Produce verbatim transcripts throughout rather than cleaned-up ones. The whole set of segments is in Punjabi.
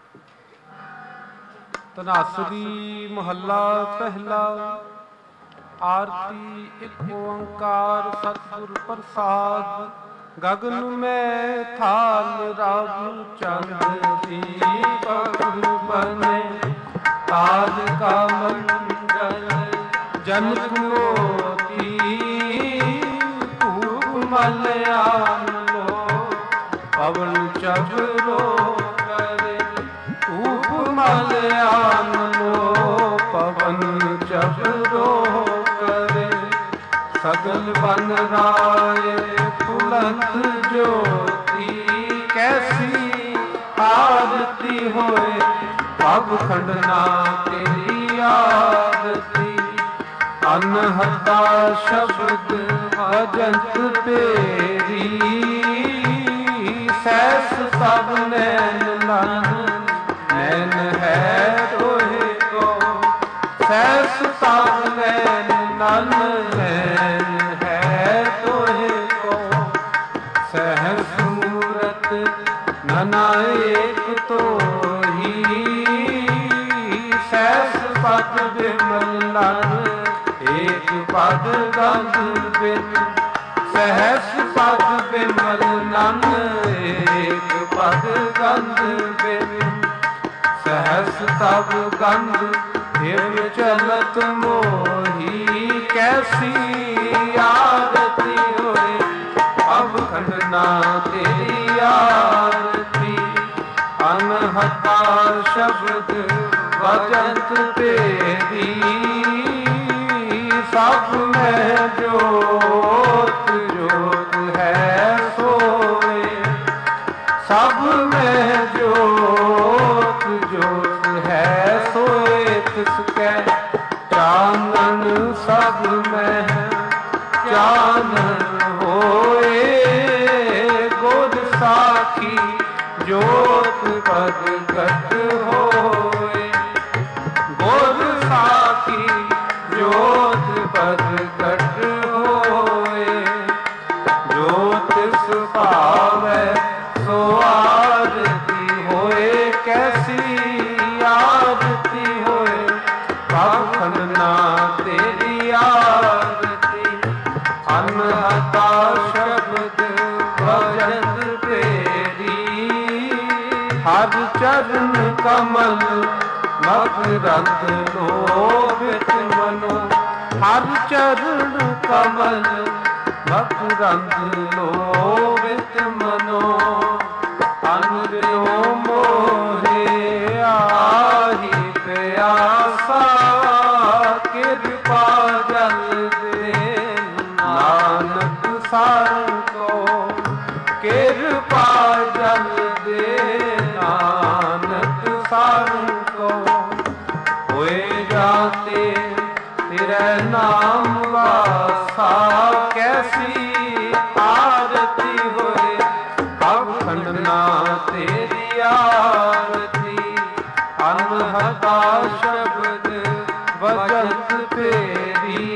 ਧਨਾਸਰੀ ਮਹੱਲਾ ਪਹਿਲਾ। ਆਰਤੀ ਇੱਕ ਓੰਕਾਰ ਸਤਿਗੁਰ ਪ੍ਰਸਾਦ। ਗਗਨ ਮੈਂ ਥਾਲ ਰਬ ਚੰਦ ਦੀਪਕ ਬਨੇ। ਤਾਜ ਕਾ ਮੰਡਲ ਜਨਕ ਮੋਤੀ। ਧੂਪ ਮਲਿਆਨ ਲੋ ਪਵਨ ਚਬਰੋ ਕਰੇ। ਧੂਪ ਮਲਿਆਨ ਲੋ ਪਵਨ ਚਬਰੋ ਕਰੇ। ਸਗਲ ਬਨ ਰਾਏ ਫੁਲੰਤ ਜੋਤੀ। ਕੈਸੀ ਆਰਤੀ ਹੋਏ ਪਗ ਖੰਡਨਾ ਤੇਰੀ ਆਰਤੀ। ਅਨਹਤਾ ਸ਼ਬਦ ਅਜੰਤ ਤੇਰੀ। ਸੈਸ ਸਭ ਨੈਣ ਨਨ ਨੈਣ ਹੈ ਤੋਹਿ ਕੋ। ਸੈਸ ਸਭ ਨੈਣ ਨਨ ਨੈਣ ਹੈ ਤੋਹਿ ਕੋ। ਸਹਸ ਮੂਰਤ ਨਨਾ ਏਕ ਤੋਹੀ। ਸੈਸ ਪਦ ਬਿਮਲ ਨਨ ਏਕ ਪਦ ਗੰਧ ਬਿਨ। ਸਹਸ ਪਦ ਬਿਮਲ ਨਨ ਏਕ ਪਦ ਗੰਧ ਬਿਨ। ਸਹਸ ਤਬ ਗੰਧ ਹਿਵ ਚਲਤ ਮੋਹੀ। ਕੈਸੀ ਆਰਤੀ ਹੋਏ ਪਗ ਖੰਡਨਾ ਤੇਰੀ ਆਰਤੀ। ਅਨਹਤਾ ਸ਼ਬਦ ਵਜੰਤ ਤੇਰੀ। ਸਭ ਮੈਂ ਜੋਤ ਜੋਤ ਹੈ ਸੋਏ। ਸਭ ਮੈਂ ਜੋਤ ਜੋਤ ਹੈ ਸੋਏ। ਤਿਸ ਕੈ ਚਾਨਣ ਸਭ ਮੈਂ ਚਾਨਣ ਹੋਏ। ਗੁਰ ਸਾਖੀ ਜੋਤ ਪ੍ਰਗਟ ਹੋਏ। ਗੁਰ ਸਾਖੀ ਜੋਤ ਪ੍ਰਗਟ ਹੋਏ। ਜੋ ਤਿਸ ਭਾਵੈ ਸੋ ਆਰਤੀ ਹੋਏ। ਕੈਸੀ ਆਰਤੀ ਹੋਏ ਪਗ ਖੰਡਨਾ ਤੇਰੀ ਆਰਤੀ। ਅਨਹਤਾ ਸ਼ਬਦ ਭਜਨ ਤੇਰੀ। ਹਰ ਚਰਨ ਕਮਲ ਮਕਰੰਦ ਲੋਭਿਤ ਮਨੋ। ਹਰ ਚਰਨ ਕਮਲ ਮਕਰੰਦ ਲੋਭਿਤ ਮਨੋ। ਅਨੁਦਿਨੋ ਮੋਹਿ ਆਹੀ ਪਿਆਸਾ। ਕਿਰਪਾ ਜਲ ਦੇ ਨਾਨਕ ਸਰ ਕੋ। ਕਿਰਪਾ ਜਲ ਦੇ ਨਾਨਕ ਸਰ ਕੋ। ਹੋਏ ਜਾਤੇ ਤੇਰੇ ਨਾਮ ਵਾਸਾ। ਕੈਸੀ ਆਰਤੀ ਹੋਏ ਪਗ ਖੰਡਨਾ ਤੇਰੀ ਆਰਤੀ। ਅਨਹਤਾ ਸ਼ਬਦ ਵਜੰਤ ਤੇਰੀ।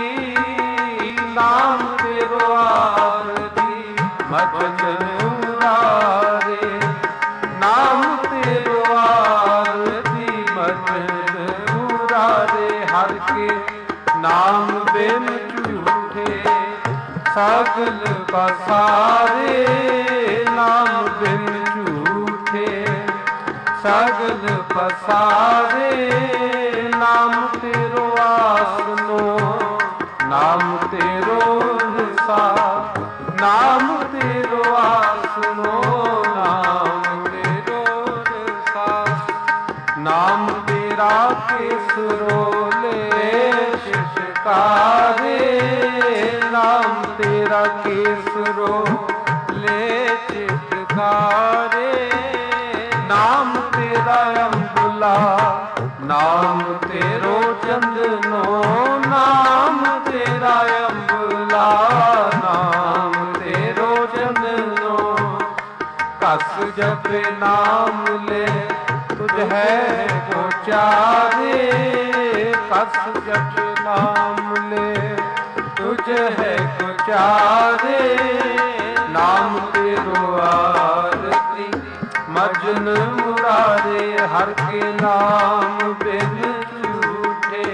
ਨਾਮ ਤੇਰੋ ਆਰਤੀ ਮਜਨ ਮੁਰਾਰੇ। ਨਾਮ ਤੇਰੋ ਆਰਤੀ ਮਜਨ ਮੁਰਾਰੇ। ਹਰ ਕੇ ਨਾਮ ਬਿਨ ਝੂਠੇ ਸਗਲ ਪਸਾਰੇ। ਨਾਮ ਬਿਨ ਝੂਠੇ ਸਗਲ ਪਸਾਰੇ। ਨਾਮ ਤੇਰੋ ਆਸਨੋ ਨਾਮ ਤੇਰੋ ਰਸਾ। ਨਾਮ ਤੇਰੋ ਆਸਨੋ ਨਾਮ ਤੇਰੋ ਰਸਾ। ਨਾਮ ਤੇਰਾ ਕੇਸਰੋ ਲੈ ਸ਼ਿਸ਼ਕਾਰੇ। ਨਾਮ ਤੇਰਾ ਕੇਸਰੋ ਲੈ ਚਿਤਕਾਰੇ। ਨਾਮ ਤੇਰਾ ਅੰਬੁਲਾ ਨਾਮ ਤੇਰੋ ਚੰਦਨੋ। ਨਾਮ ਤੇਰਾ ਅੰਬੁਲਾ ਨਾਮ ਤੇਰੋ ਚੰਦਨੋ। ਕਸ ਜਪੇ ਨਾਮ ਲੈ ਤੁਝ ਹੈ ਕੋ ਚਾਰੇ। ਕਸ ਜਪੇ ਨਾਮ ਲੈ ਤੁਝ ਹੈ ਕੋ ਚਾਰੇ। ਨਾਮ ਤੇਰੋ ਆਰਤੀ भजन मुरारे हर के नाम बिन झूठे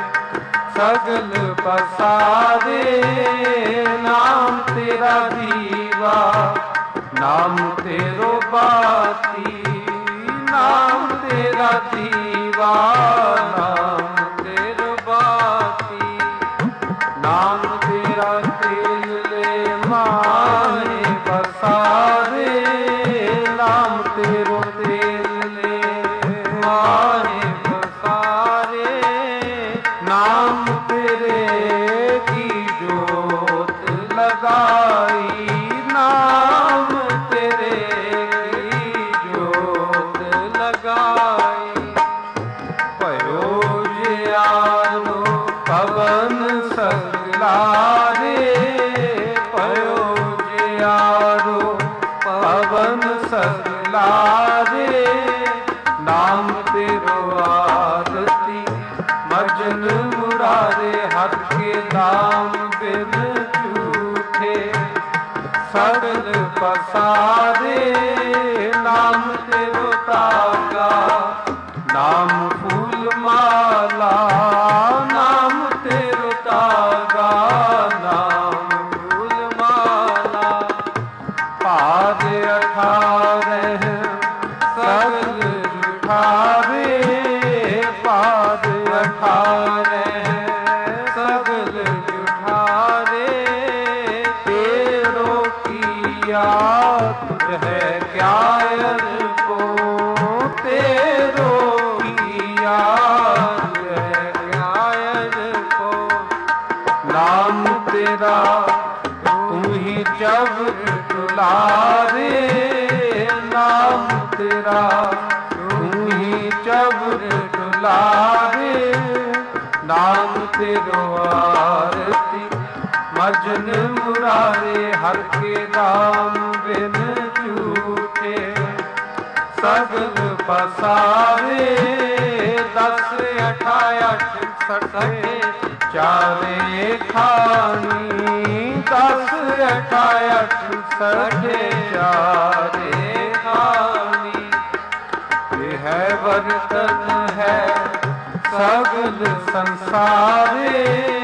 सगल पसारे नाम तेरा दीवा नाम तेरो बाती नाम तेरा दीवा नाम तेरो बाती नाम तेरा तेल ले माहे बसारे नाम तेरो तेल ले माहे बसारे नाम तेरे की जोत लगाई नाम तेरे की जोत लगाई भयो जियारो पवन सगलारे भयो जियारो पवन सगलारे नाम तेरो आरती मजन मुरारे हर के नाम बिन झूठे सगल पसारे नाम तेरो तागा नाम फूल माला नाम तेरो तागा नाम फूल माला पाद अठारह सगल जुठारे पाद अठारह सगल जुठारे तेरो किया तुझ है क्या को तेरो किया तुझ है क्या को नाम तेरा तू ही जब दुलारे नाम तेरा तू ही जब दुलारे नाम तेरो आरती मजन मुरारे हर के नाम बिन झूठे सगल पसारे दस अठाठ सठे चारे खानी दस अठाठ सठे चारे खानी यह बर्तन है सगल संसारे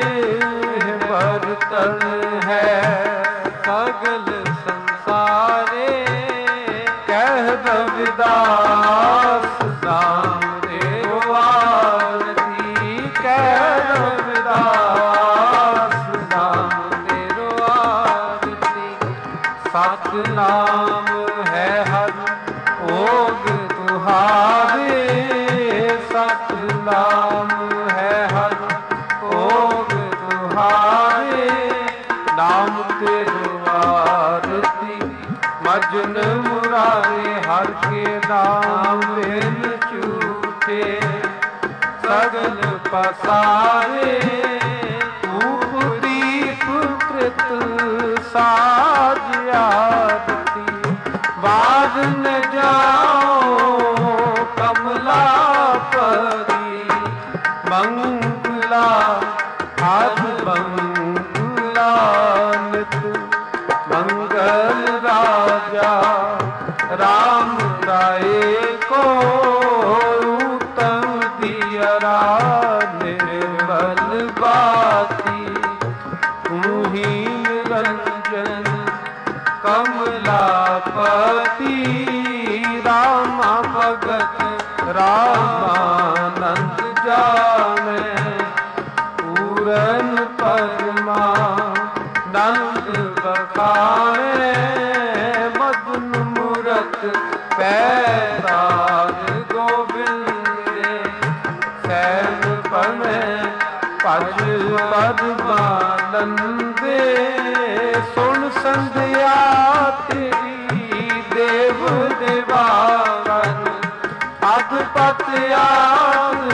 बर्तन है सगल संसारे कह रविदास नाम तेरो आरती कह रविदास नाम तेरो आरती सत नाम है हर ओग तुहारे सत नाम है हर ओग तुहारे नाम तेरो आरती मजन मुरारे हर के नाम बिन झूठे सगल पसारे धूप दीप कृत साज आरती बाद न जाओ कमला परी मंगला आज मंगला नित मंगल राजा राम राय को उत्तम दियरा निर्मल बाती तू ही निरंजन कमलापति रामा भगत रामानंद जाने पूरन परमा नंद बखाने मदन मूरत पैराज गोविंद सैन पने पज पद्मानंदे सुन संध्या तेरी देव देवागन अधपत आद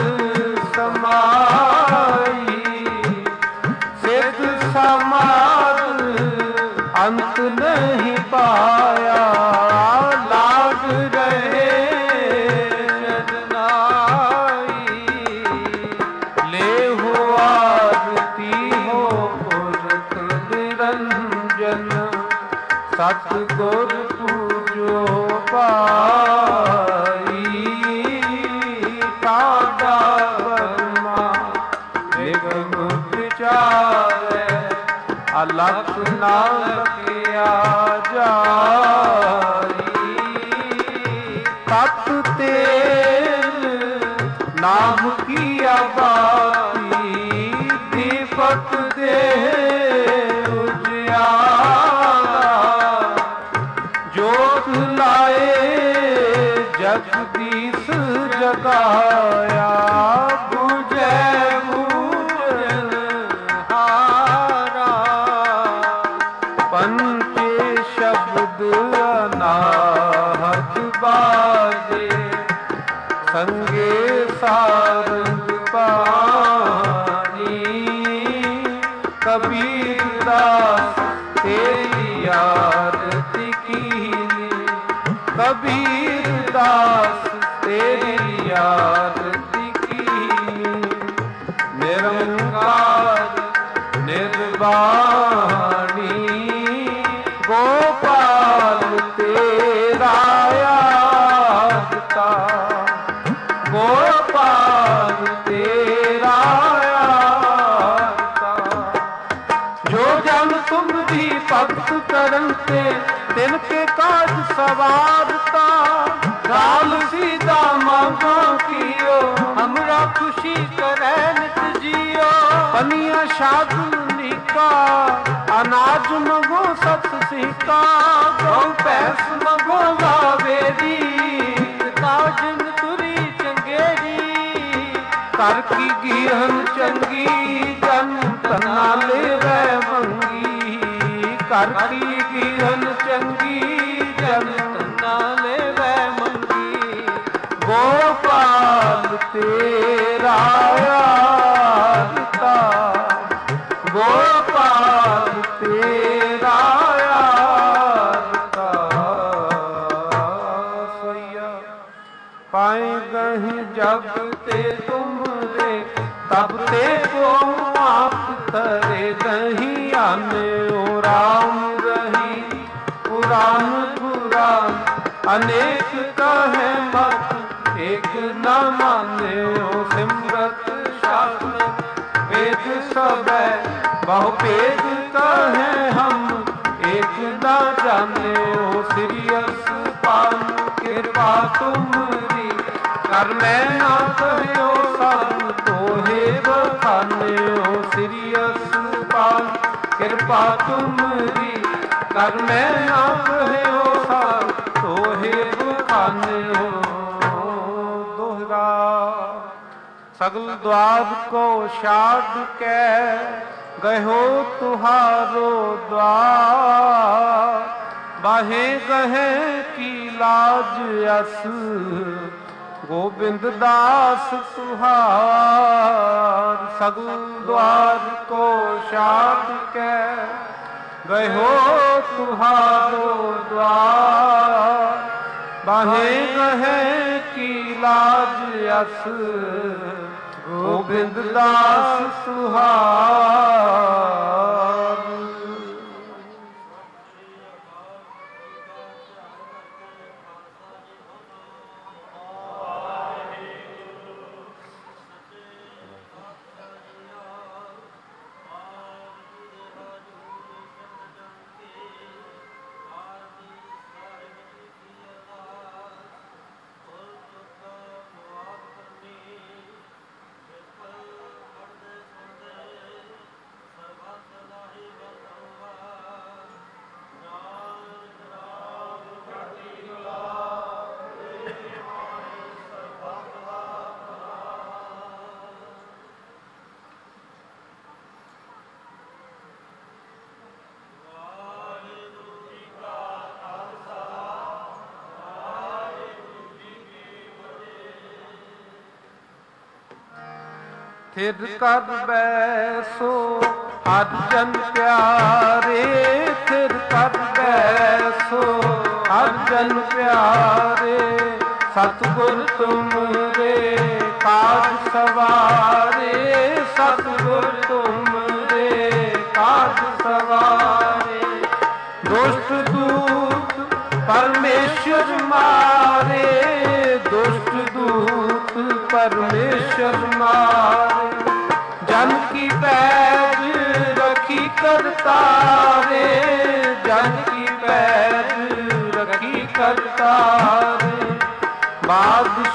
समाई सिद्ध समाद अंत नहीं पाया लाग रहे जनाई ले हो आरती हो पुरख निरंजन सतगुर पूजो पा तत तेल नाम की आबादी दीपक दे उजियारा जोत लाए जगदीश जगाया बुझे बूझन हारा पंचे शब्द अनाहत बाजे संगे सारंग पानी कबीर दास तेरी आरती कीनी कबीर दास तेरी आरती कीनी निरंकार निर्वाणी गोपाल तेरा यादता गोपाल तेरा यादता जो जन तुम भी भक्त करन ते तिनके काज सवारता गाल सीधा मांगो कियो हमरा खुशी करे नित जियो पनिया शादनी का अनाज मगो सत सिका गौ पैस मगो लावेरी काजन तुरी चंगेरी कर की गिरहन चंगी जन तना ले वै मंगी कर की गिरहन चंगी जन तना ले वै मंगी गोपाल तेरा यादता गोपाल तेरा यादता सोया पाए गहि जब ते तुमरे तब ते को आप तरे दही आने ओ राम रही पुराण पुराण अनेक कहे मत एक न माने ओ सिमरत शास्त्र वेद सब बहु भेद कहे हम एक न जाने ओ सिरियस पान कृपा तुमरी कर मैं ना कहो सब तोहे बखाने ओ सिरियस पान कृपा तुमरी कर मैं ना कहो सब तोहे बखाने दोहरा सगल द्वार को शाद कै गहो तुहारो द्वार बाहे गहे की लाज अस गोविंद दास तुहार सगल द्वार को शाद कै गहो तुहारो द्वार बाहे गहे की लाज अस गोविंद दास तुहार थिर कर बैसो हर जन प्यारे थिर कर बैसो हर जन प्यारे सतगुर तुमरे काज सवारे सतगुर तुमरे काज सवारे दुष्ट दूत परमेश्वर मारे दुष्ट दूत परमेश्वर मारे जन की पैज रखी करतारे जन की पैज रखी करतारे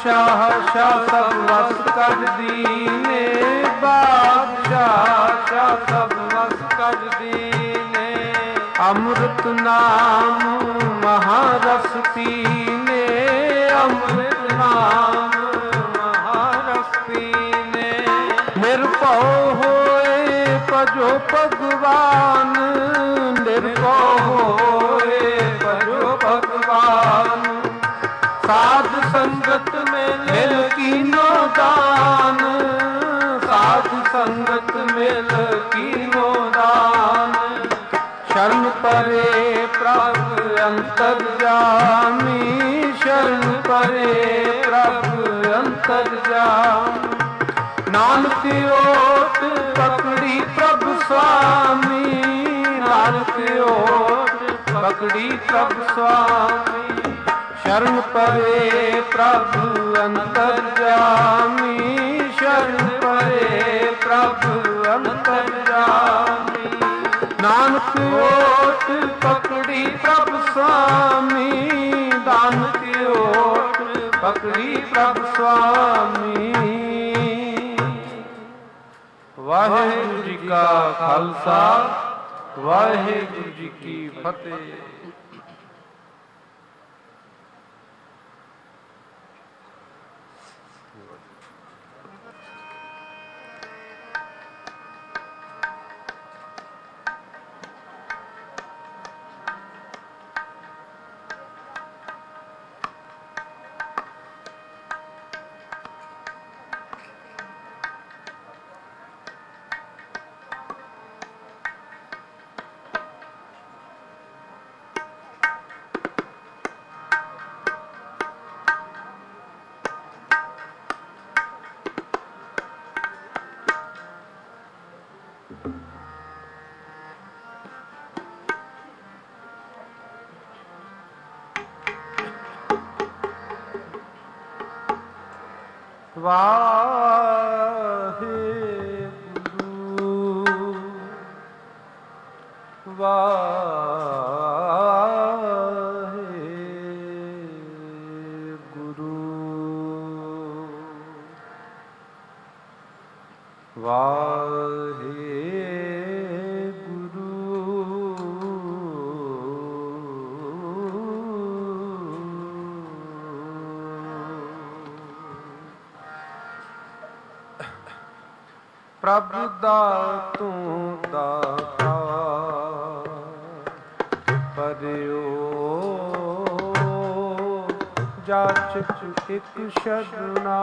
ਬਾਦਸ਼ਾਹ ਸ਼ਾਹ ਸਭ ਵਸ ਕੱਢ ਦੀਨੇ, ਬਾਦਸ਼ਾਹ ਸ਼ਾਹ ਸਭ ਵਸ ਕੱਢ ਦੀਨੇ। ਅੰਮ੍ਰਿਤ ਨਾਮ ਮਹਾਰਸ ਪੀਨੇ, ਅੰਮ੍ਰਿਤ ਨਾਮ ਮਹਾਰਸ ਪੀਨੇ। ਨਿਰਭਉ ਹੋਏ ਭਜੋ ਭਗਵਾਨ, ਨਿਰਭਉ ਹੋਏ ਭਜੋ ਭਗਵਾਨ। ਸਾਧ ਸੰਗਤ ਮਿਲ ਕੀਨੋ ਦਾਨ, ਸਾਧ ਸੰਗਤ ਮਿਲ ਕੀਨੋ ਦਾਨ। ਸ਼ਰਨ ਪਰੇ ਪ੍ਰਭ ਅੰਤਰਜਾਮੀ, ਸ਼ਰਨ ਪਰੇ ਪ੍ਰਭ ਅੰਤਰਜਾਮੀ। ਨਾਨਕ ਓਟ ਪਕੜੀ ਪ੍ਰਭ ਸੁਆਮੀ, ਨਾਨਕ ਓਟ ਪਕੜੀ ਪ੍ਰਭ ਸੁਆਮੀ। ਸ਼ਰਨ ਪਰੇ ਪ੍ਰਭ ਅੰਤਰਜਾਮੀ, ਸ਼ਰਨ ਪਰੇ ਪ੍ਰਭ ਅੰਤਰਜਾਮੀ। ਨਾਨਕ ਓਟ ਪਕੜੀ ਪ੍ਰਭ ਸੁਆਮੀ, ਨਾਨਕ ਓਟ ਪਕੜੀ ਪ੍ਰਭ ਸੁਆਮੀ। ਵਾਹਿਗੁਰੂ ਜੀ ਕਾ ਖਾਲਸਾ, ਵਾਹਿਗੁਰੂ ਜੀ ਕੀ ਫਤਿਹ। ਵਾਹਿਗੁਰੂ ਵਾਹਿਗੁਰੂ ਵਾਹਿਗੁਰੂ ਪ੍ਰਭ ਦਾ ਤੂੰ ਦਾਤਾ ਪਰਿਓ ਜਾਚਕ ਇੱਕ ਸ਼ਰਨਾ।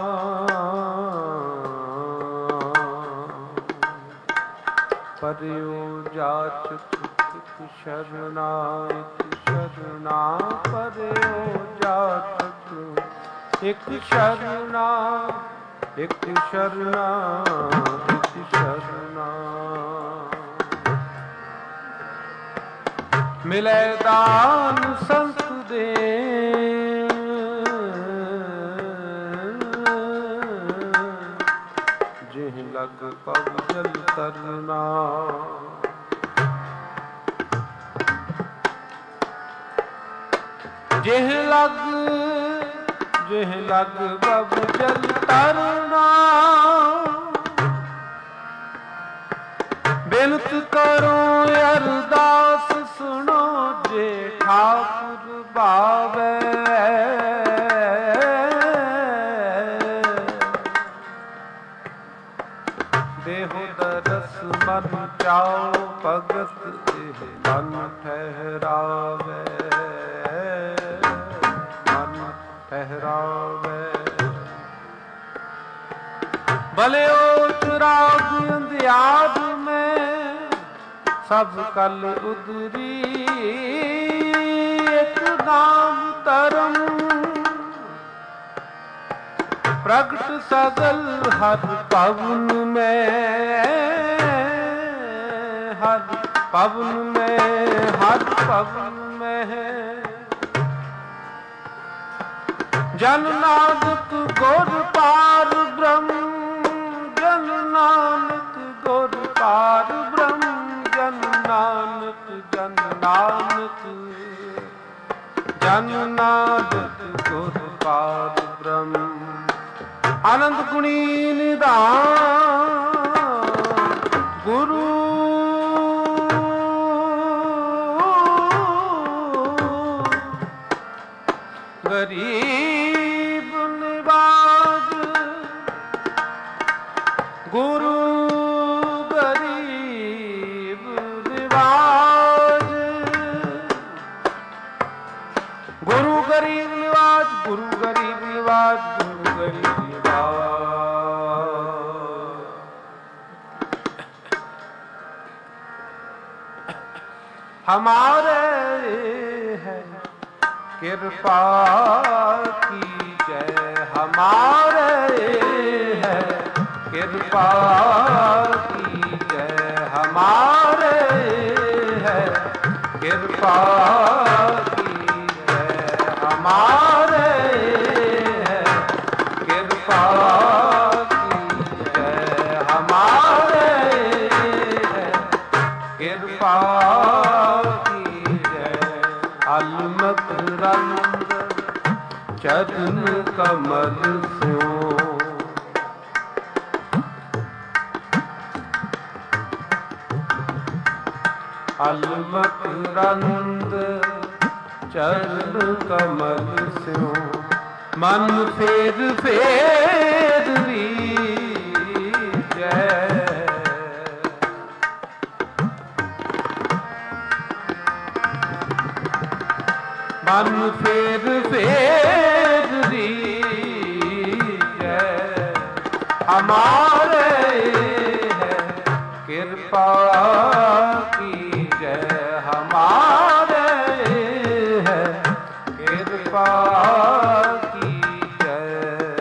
ਪਰਿਓ ਜਾਚਕ ਇੱਕ ਸ਼ਰਨਾ, ਇੱਕ ਸ਼ਰਨਾ ਪਰਿਓ ਜਾਚਕ ਇੱਕ ਸ਼ਰਨਾ, ਇੱਕ ਸ਼ਰਨਾ, ਇੱਕ ਸ਼ਰਨਾ। ਮਿਲੇ ਦਾਨ ਸੰਤ ਦੇ ਜਿਹ ਲਗ ਪਵ ਜਲ ਤਰਨਾ। ਜਿਹ ਲਗ ਜਿਹ ਲਗ ਬਬ ਜਲ ਤਰਨਾ। ਬਿਨਤ ਕਰੋ ਅਰਦਾਸ ਸੁਣੋ ਜੇ ਠਾਕੁਰ ਭਾਵੈ। ਦੇਹੋ ਦਰਸ ਮਨ ਚਾਓ ਭਗਤ ਇਹ ਮਨ ਠਹਿਰਾਵੇ, ਮਨ ਠਹਿਰਾਵੇ। ਭਲੇ ਓਟ ਰਾਗ ਅੰਧਿਆਦ ਮੈਂ ਸਭ ਕਲ ਉਦਰੀ। ਇੱਕ ਨਾਮ ਧਰਮ ਪ੍ਰਗਟ ਸਗਲ ਹਰ ਪਵਨ ਮੈਂ, ਹਰ ਪਵਨ ਮੈਂ, ਹਰ ਪਵਨ ਮੈਂ। ਜਨ ਨਾਨਕ ਗੁਰ ਪਾਰ ਬ੍ਰਹਮ, ਜਨ ਨਾਨਕ ਗੁਰ ਪਾਰ ਬ੍ਰਹਮ। ਜਨ ਨਾਨਕ ਜਨ ਨਾਨਕ ਜਨ ਨਾਨਕ ਗੁਰ ਪਾਰ ਬ੍ਰਹਮ। अनंत गुणी निधान गुरु गरीब निवाज गुरु गरीब निवाज गुरु गरीब निवाज गुरु गरीब निवाज गुरु गरीब हमारे है कृपा की जय हमारे है कृपा की जय हमारे है कृपा की जय हमारे है कृपा की जय हमारे है कृपा अलमत रंग चरण कमल स्यो अलमत रंग चरण कमल स्यो मन फेर फेर री जय मन फेर फेर री जय हमारे है कृपा की जय हमारे है कृपा की जय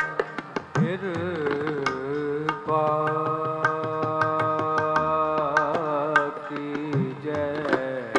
कृपा की जय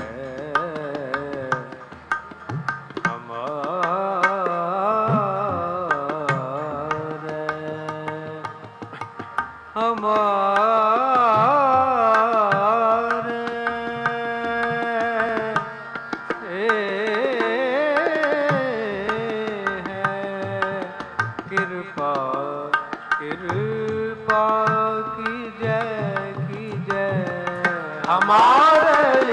हमारे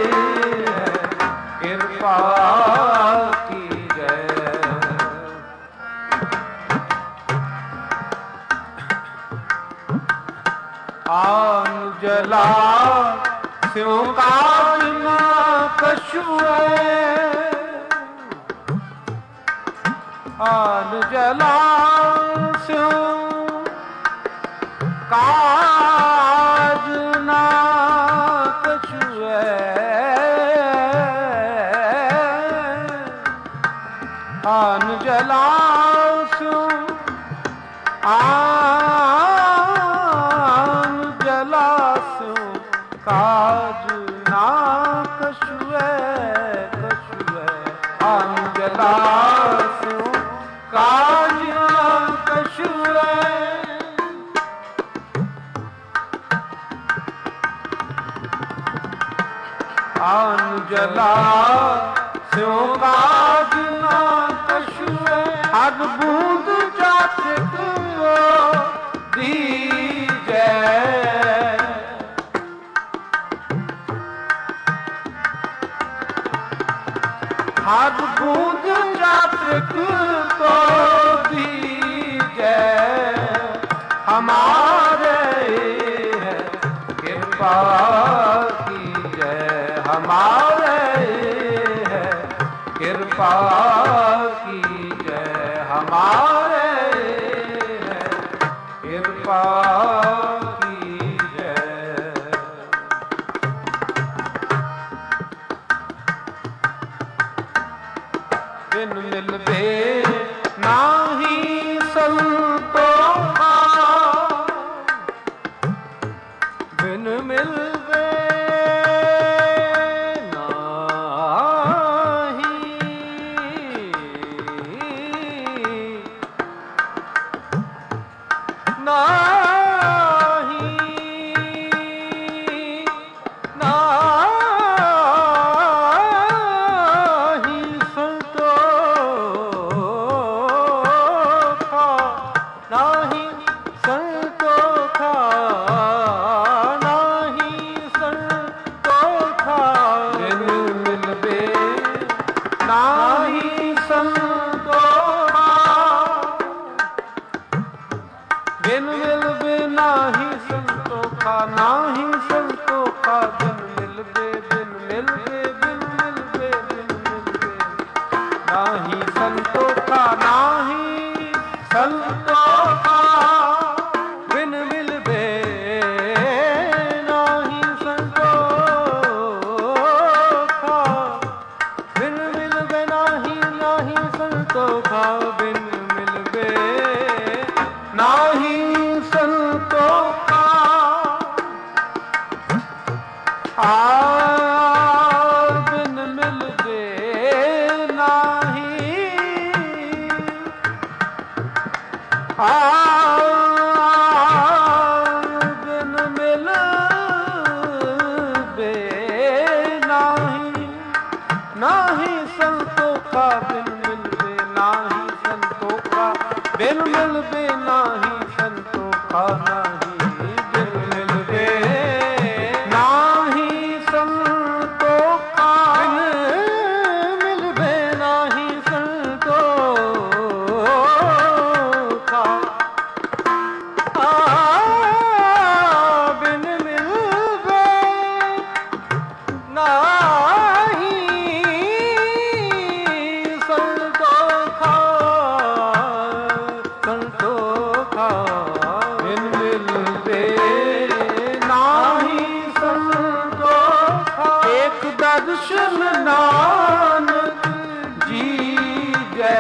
कृपा की जय आन जला स्यों काज न कछुए आन जला स्यों काज न आन जलासु आन जलासु काज ना कछुए कछुए आन जलासु काज ना कछुए आन जलासु काज ना कछुए हर बूंद चातक दीजै हर बूंद चातक को दीजै हमारे है कृपा की जय हमारे है कृपा की जय हमारे है कृपा की जय बिन मिलबे नाही संतो बिन मिलबे नाही नाही संतोखा नाही बिन मिल बे नाही संतोखा, नाही संतोखा बिन मिल बे, बिन मिल बे, बिन मिल बे, बिन मिल बे नाही संतोखा, नाही संतोखा बिन मिल बे नाही संतोखा, बिन मिल बे नाही, नाही संतोखा बिन मिल बे नाही संतोखा। आ बिन मिल बे नाही, आ बिन मिल बे नाही, नाही संतोखा बिन मिल बे नाही संतोखा, बिन मिल बे नाही संतोखा, नाही बिन मिल बे नाही संतोखा, बिन मिल बे नाही संतोखा। आ बिन मिल बे नाही संतोखा, संतोखा बिन मिल बे नाही संतोखा। एक दर्शन नानक जी जय,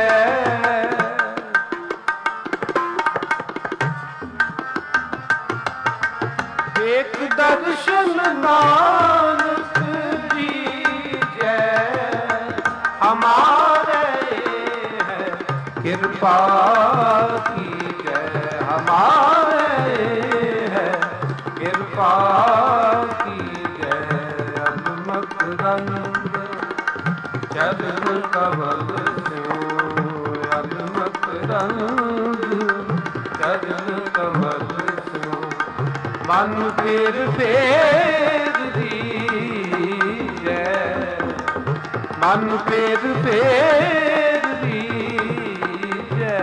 एक दर्शन नानक जी जय, हमारे है कृपा की जय, हमारे है कृपा की जय। अगमक रंग चरण कमल स्यो, अगमक रंग चरण कमल स्यो, मन फिर फेर दीजै, मन फिर फेर दीजै।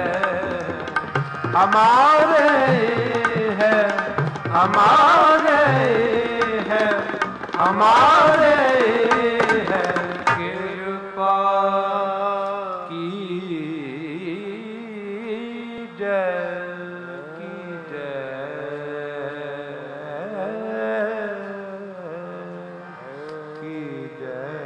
हमारे है, हमारे है, हमारे है कृपा की जय, की जय, की जय।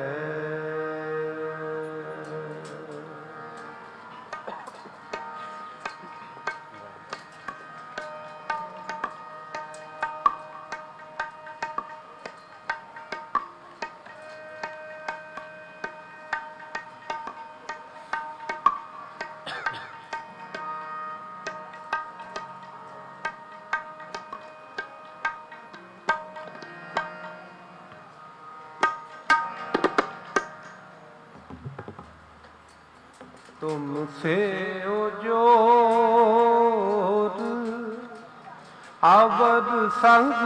तुमसे ओ जोर अवध संग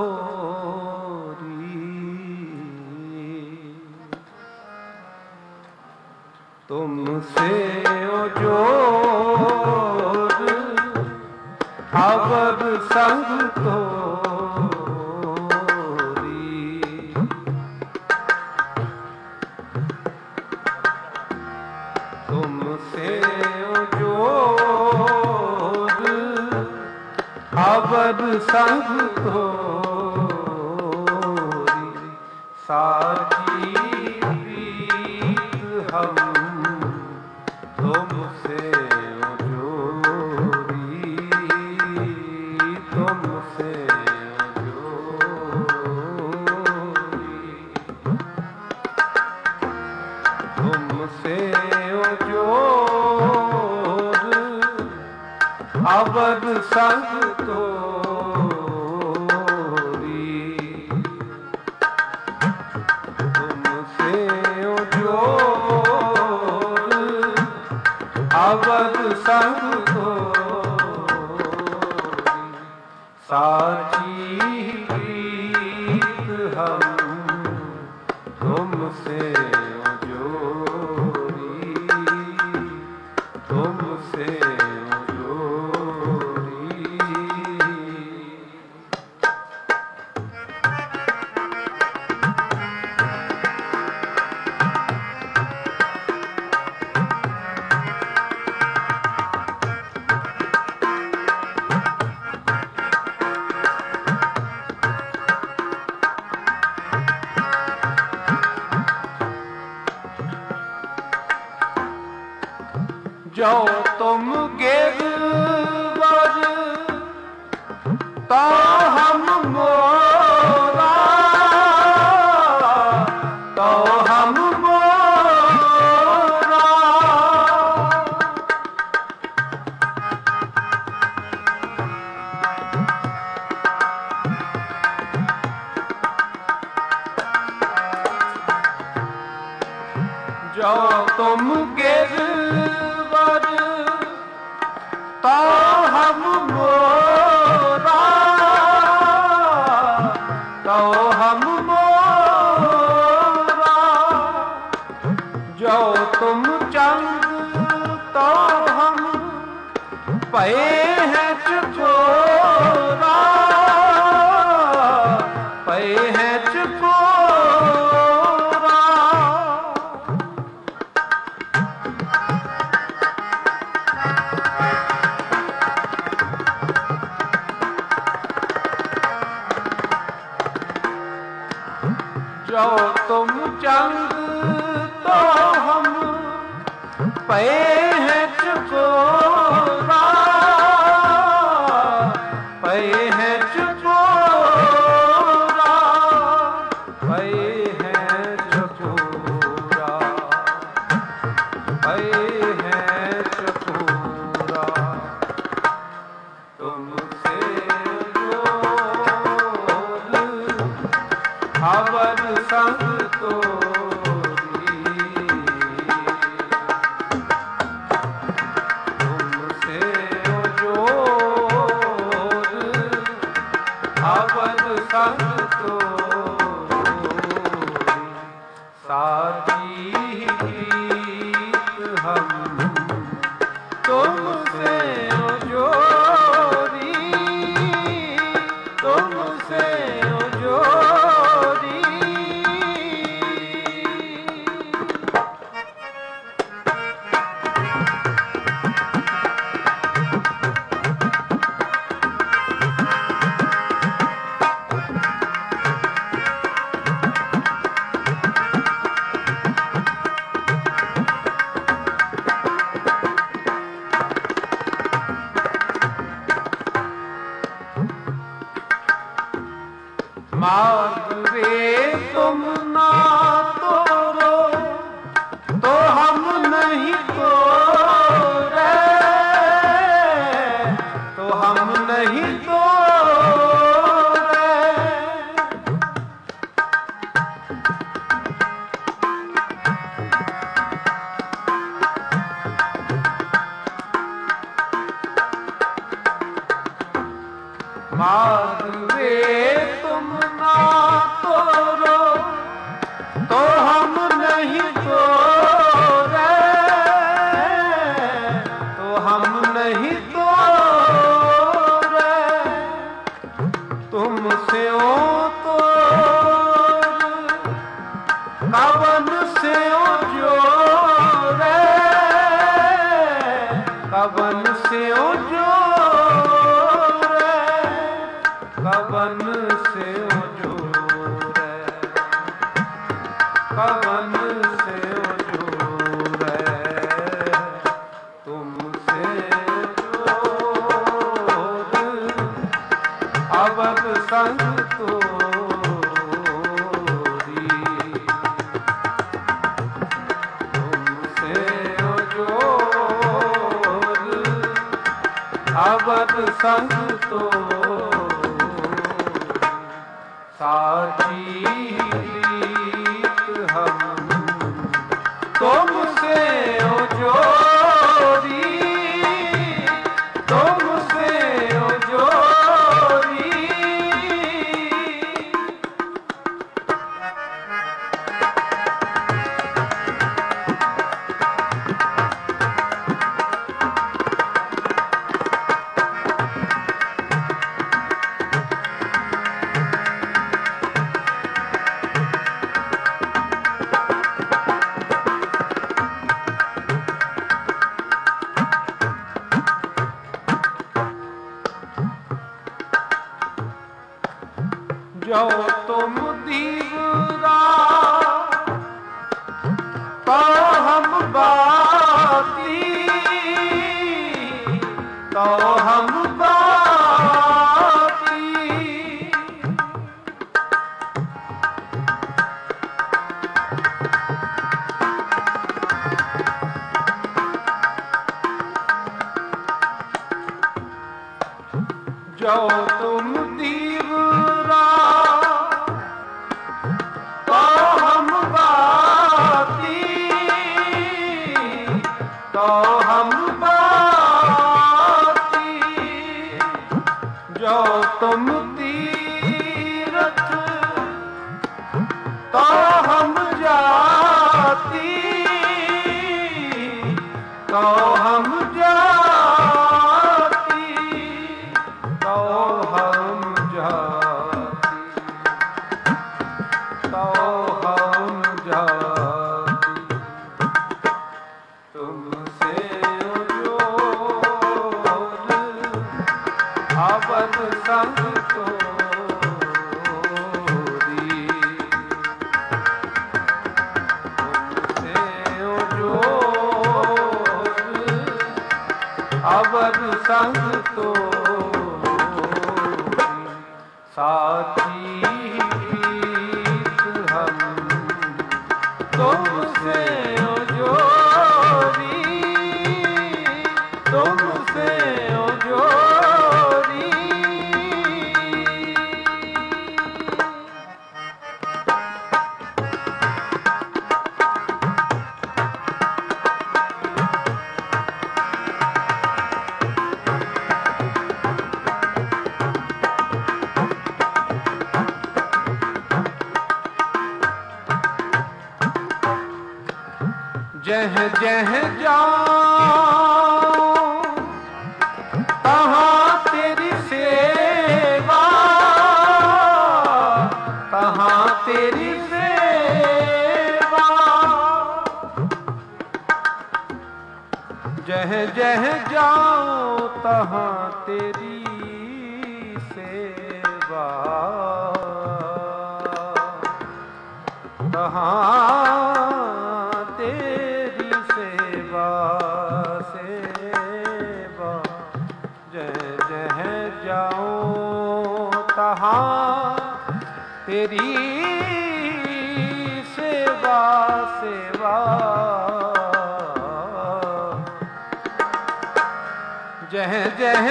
तोरी, तुमसे ओ जोर अवध संग तोरी, तुमसे ओ जोर अवध संग तोरी, साची प्रीत हम तुमसे ओ जोरी, तुमसे ओ जोरी, तुमसे ओ जोर अवध संग तोरी, तुमसे ओ जोर अवध संग तोरी, साची प्रीत हम तुमसे ओ जोरी, तुमसे ओ जोरी। तुम गिरवर तो हम मोरा, तो हम मोरा। जो तुम चंद तो हम पे हैं चकोरा, पे हैं चकोरा। जो तुम चंद तो हम पे हैं चकोरा, पे हैं चकोरा, पे हैं चकोरा, पे हैं चकोरा। तुमसे जोर अवर संग तोरी, तुमसे जोर अवर संग तोरी। साची गीत हम तुमसे जोरी, तुमसे जोरी। मार्ग रे तुम ना तोड़ो तो हम नहीं तोड़े, तो हम नहीं तोड़े। मार्ग रे तुम ना तोड़ो तो हम नहीं तोड़े, तो हम नहीं तोड़े। तुमसे ओ तोड़ कवन से ओ जोड़े, कवन से ओ जोड़े, कवन से ओ जोड़े, कवन से ओ जोड़े। तुमसे जोड़ अवध संग तोरी, तुमसे जोड़ अवध संग तोरी। साची गीत हम तुमसे ओ जोरी, तुमसे ओ जोरी। जो तुम दीवरा तो हम बाती, तो हम बाती। जो तुम दीवरा तो हम बाती, तुम तीरथ तो हम जाती, तो हम जाती, तो हम जाती, तो हम जाती। तुमसे जोर अवध संग तोरी, तुमसे जोर अवध संग तोरी। साथी प्रीत हम तुमसे जोरी, तुमसे जोरी। जह जह जाऊं तहाँ तेरी सेवा, तहाँ तेरी सेवा। जह जह जाऊं तहाँ तेरी सेवा, तहाँ तेरी सेवा सेवा। जह जह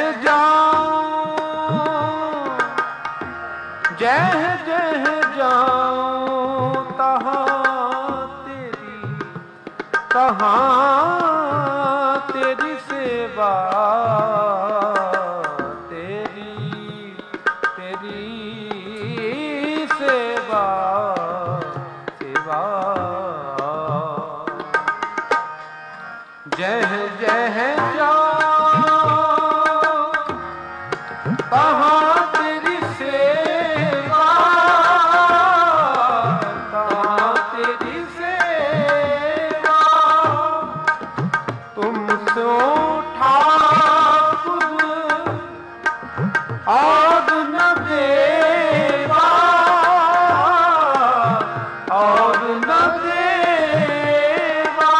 जाऊं, जह जह जाऊं तहाँ तेरी, तहाँ तेरी सेवा, सेवा सेवा। जह जह जाऊं तहाँ तेरी सेवा, तहाँ तेरी सेवा। तुमसे ठाकुर और न देवा, और न देवा।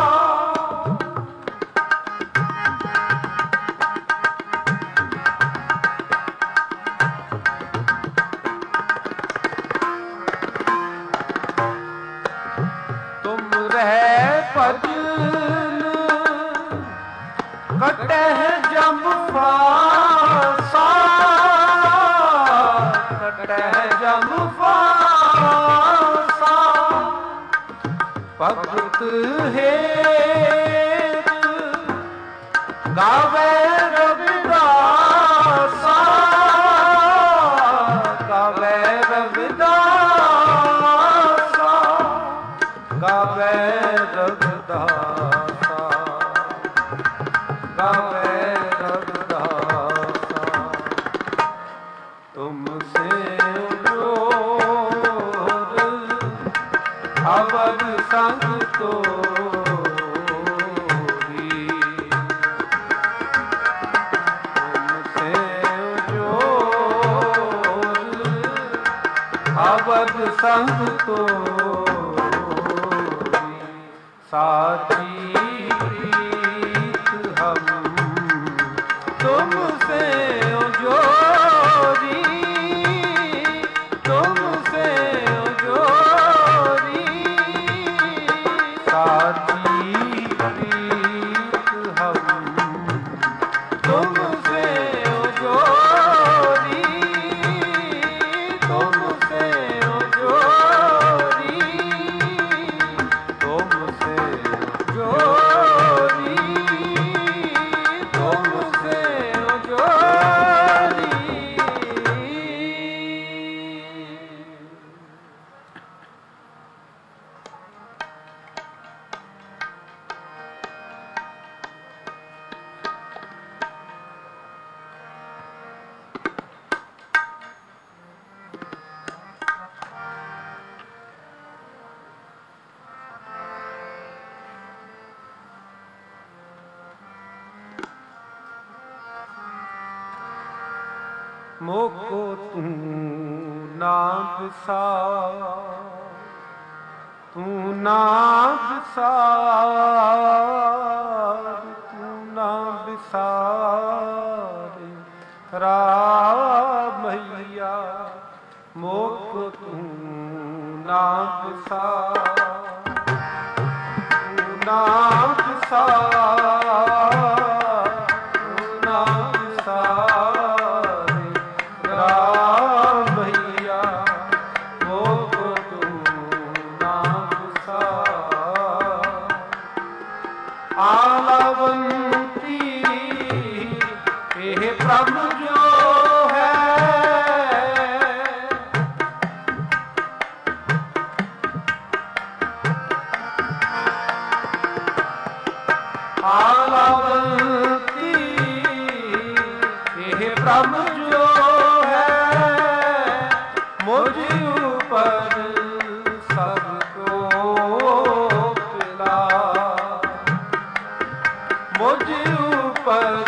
तुम रह फजल कटह जम फासा, कटह जम फासा। भक्त हेत गावे रविदासा, गावे रविदासा, गावे रविदासा, गावे रविदासा। तुमसे जोर अवध संग तोरी, तुमसे जोर अवध संग तोरी। साथी प्रीत हम तुमसे जोरी, तुमसे जोरी। साथी प्रीत हम तुमसे जोरी, तुमसे जोरी, तुमसे जोरी, तुमसे जोरी। मोको तू ना बिसार, तू ना बिसार, तू ना बिसार रामैया, मोको तू ना बिसार, तू ना बिसार, तू ना बिसार रामैया, मोको तू ना बिसार। आलावंती ਇਹ ਪ੍ਰਭ ਜੋ ਹੈ, ਆਲਾਵੰਤੀ ਇਹ ਪ੍ਰਭ ਜੋ ਹੈ, ਮੁਝ ਉਪਰ ਸਭ ਕੋ ਪਿਲਾ, ਮੁਝ ਉਪਰ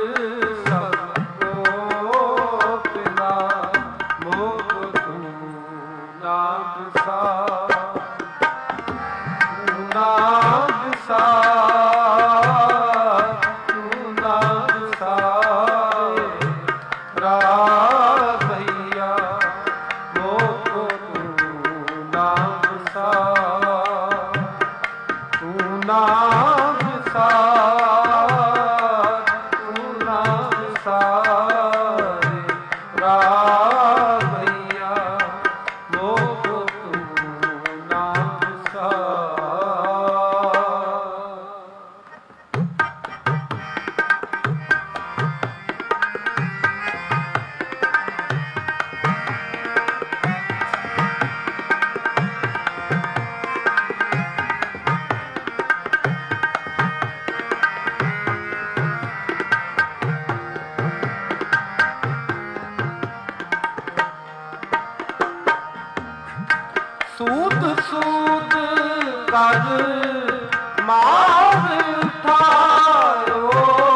ਸੂਤ ਸੂਤ ਕਰ ਮਾਰ ਉਠਾਇਓ,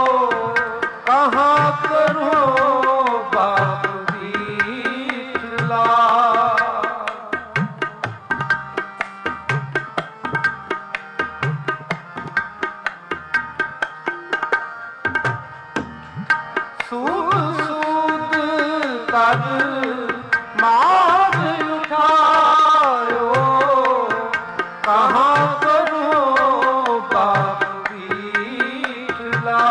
ਕਹਾਂ ਕਰੋ ਬਾਪ ਵੀਠਲਾ, ਸੂਤ ਸੂਤ ਕਰ ਮਾਰ ਉਠਾਇਓ, ਕਹਾਂ ਕਰੋ ਬਾਪ ਵੀਠਲਾ,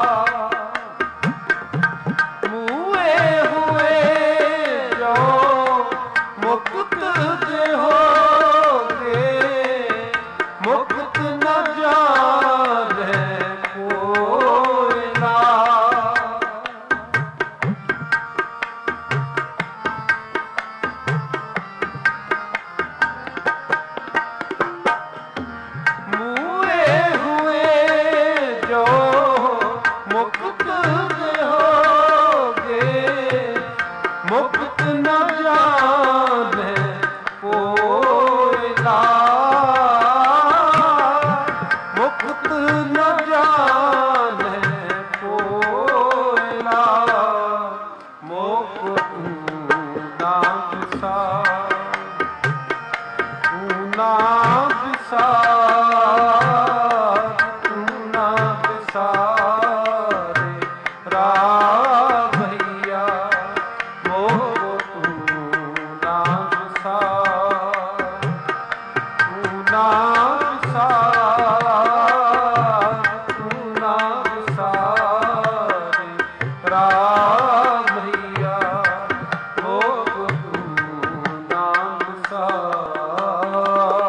ਮੂਏ ਹੋਏ ਜੋ ਮੁਕਤ ਦੇਹੋਗੇ, ਮੁਕਤ ਨ ਜਾਣੇ ਕੋਈ ਨਾ, ਮੁਕਤ ਨ ਜਾਣੇ ਕੋਈ ਨਾ, ਮੁਕਤ ਨ ਜਾਣੇ ਕੋਈ ਨਾ, ਮੁਕਤ ਨਾ ਬਿਸਾਰ, ਤੂੰ ਨਾ ਬਿਸਾਰ, ਤੂੰ ਨਾ ਬਿਸਾਰ ਰਾਮੈया, मोको तू ना बिसार, तू ना बिसार, तू ना बिसार रामैया, मोको तू ना बिसार।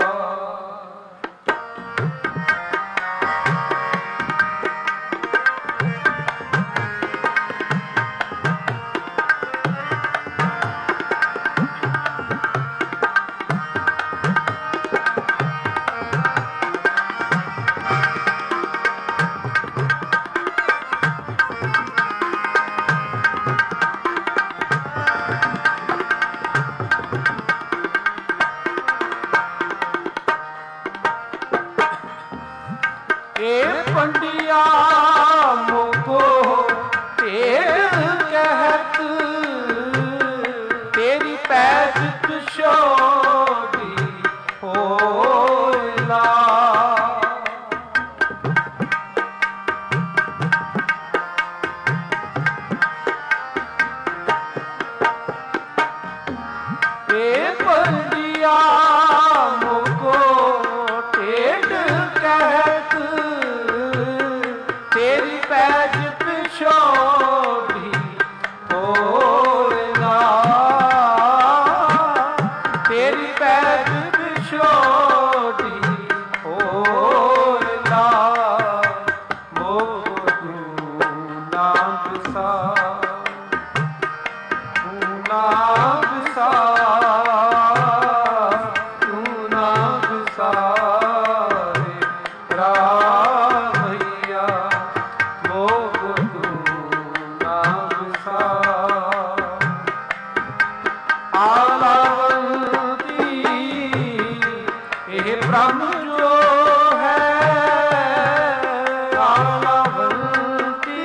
ਵਿਸਾਰ ਤੂੰ ਨਾ ਵਿਸਾਰ ਤੂੰ ਨਾ ਵਿਸਾਰੇ ਰਾਮਈਆ ਮੋਹ ਤੂੰ ਨਾ ਵਿਸਾਰ ਆਲਾਵੰਤੀ ਇਹ ਬ੍ਰਹਮ ਜੋ ਹੈ ਆਲਾਵੰਤੀ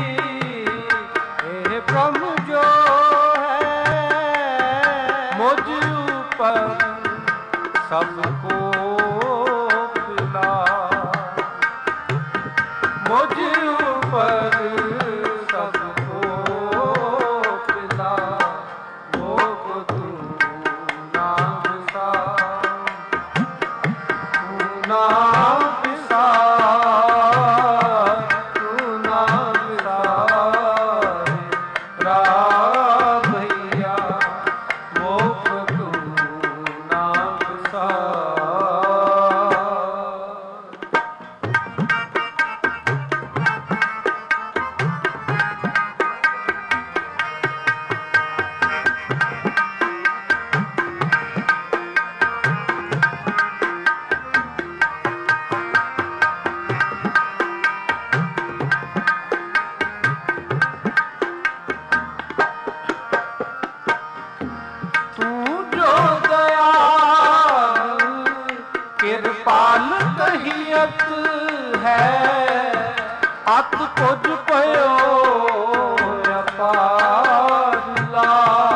ਇਹ ਬ੍ਰਹਮ ਜੋ ਹੈ ਮੁਝ ਉਪਰ ਸਭ ਕੋ ਪਿਲਾ ਮੁਝ ਉਪਰ ਸਭ ਕੋ ਪਿਲਾ ਮੋਹ ਤੂੰ ਨਾ ਵਿਸਾਰ ਤੂੰ ਨਾ ਵਿਸਾਰ ਤੂੰ ਨਾ ਵਿਸਾਰੇ ਰਾਮਈਆ ਮੋਹ ਤੂੰ ਨਾ ਵਿਸਾਰ ਤੂੰ ਜੋ ਦਇਆਲ ਕਿਰਪਾਲ ਕਹੀਅਤ ਹੈ ਅਤ ਕੁਝ ਪਇਓ ਅਪਾਰਲਾ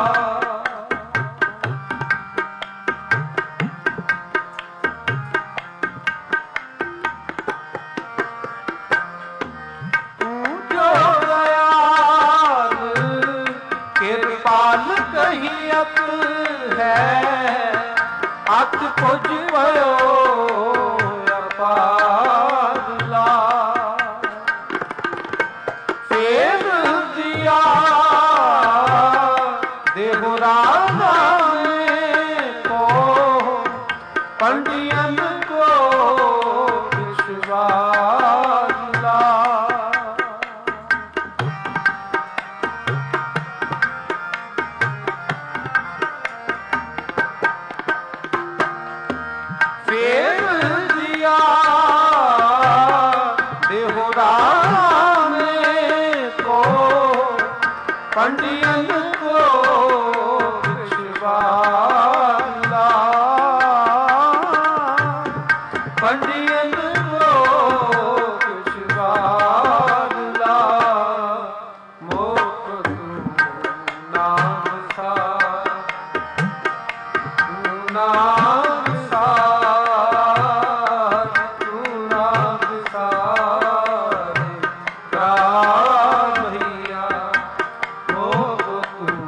ਤੂੰ ਜੋ ਦਇਆਲ ਕਿਰਪਾਲ ਕਹੀਅਤ ਹੈ ਅਤ ਕੁਝ ਪਇਓ ਅਪਾਰਲਾ ਫੇਰ ਦਿਆ ਦੇਹੁ ਰਾਧਾਨੇ ਕੋ ਪੰਡਿਯਨ ਕੋ ਵਿਸ਼ਵਾਲਾ ਫੇਰ ਦਿਆ ਦੇਹੁ ਰਾਧਾਨੇ ਕੋ ਪੰਡਿਯਨ ਕੋ ਵਿਸ਼ਵਾਲਾ ਪੰਡਿਯਨ ਕੋ ਵਿਸ਼ਵਾਲਾ ਮੋਹ ਤੂੰ ਨਾ ਵਿਸਾਰ ਤੂੰ ਨਾ ਵਿਸਾਰ ਤੂੰ ਨਾ ਵਿਸਾਰੇ ਰਾਮਈਆ ਮੋਹ ਤੂੰ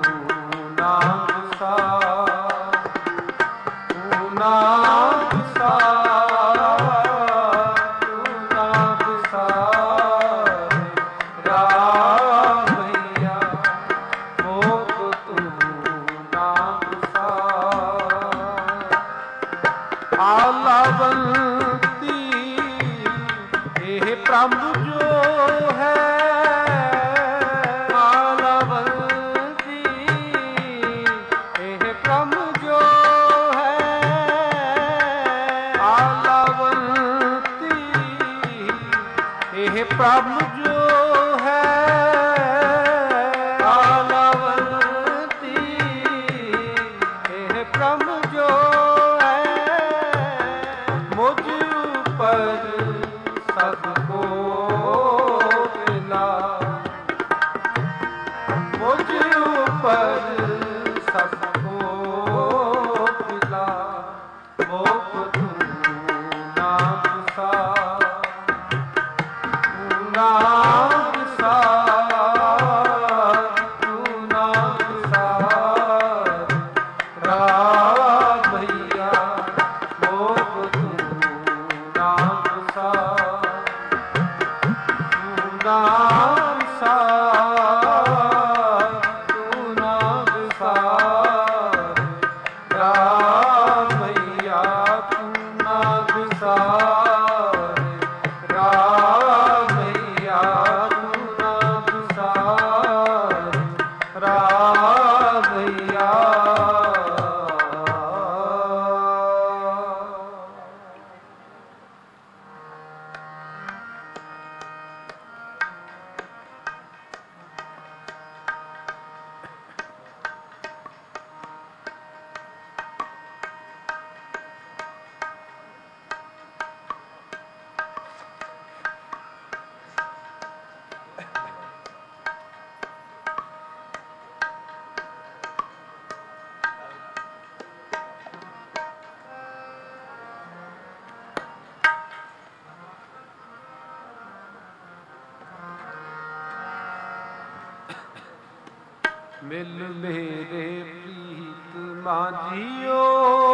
ਮਿਲ ਮੇਰੇ ਪ੍ਰੀਤ ਮਾਝੀਓ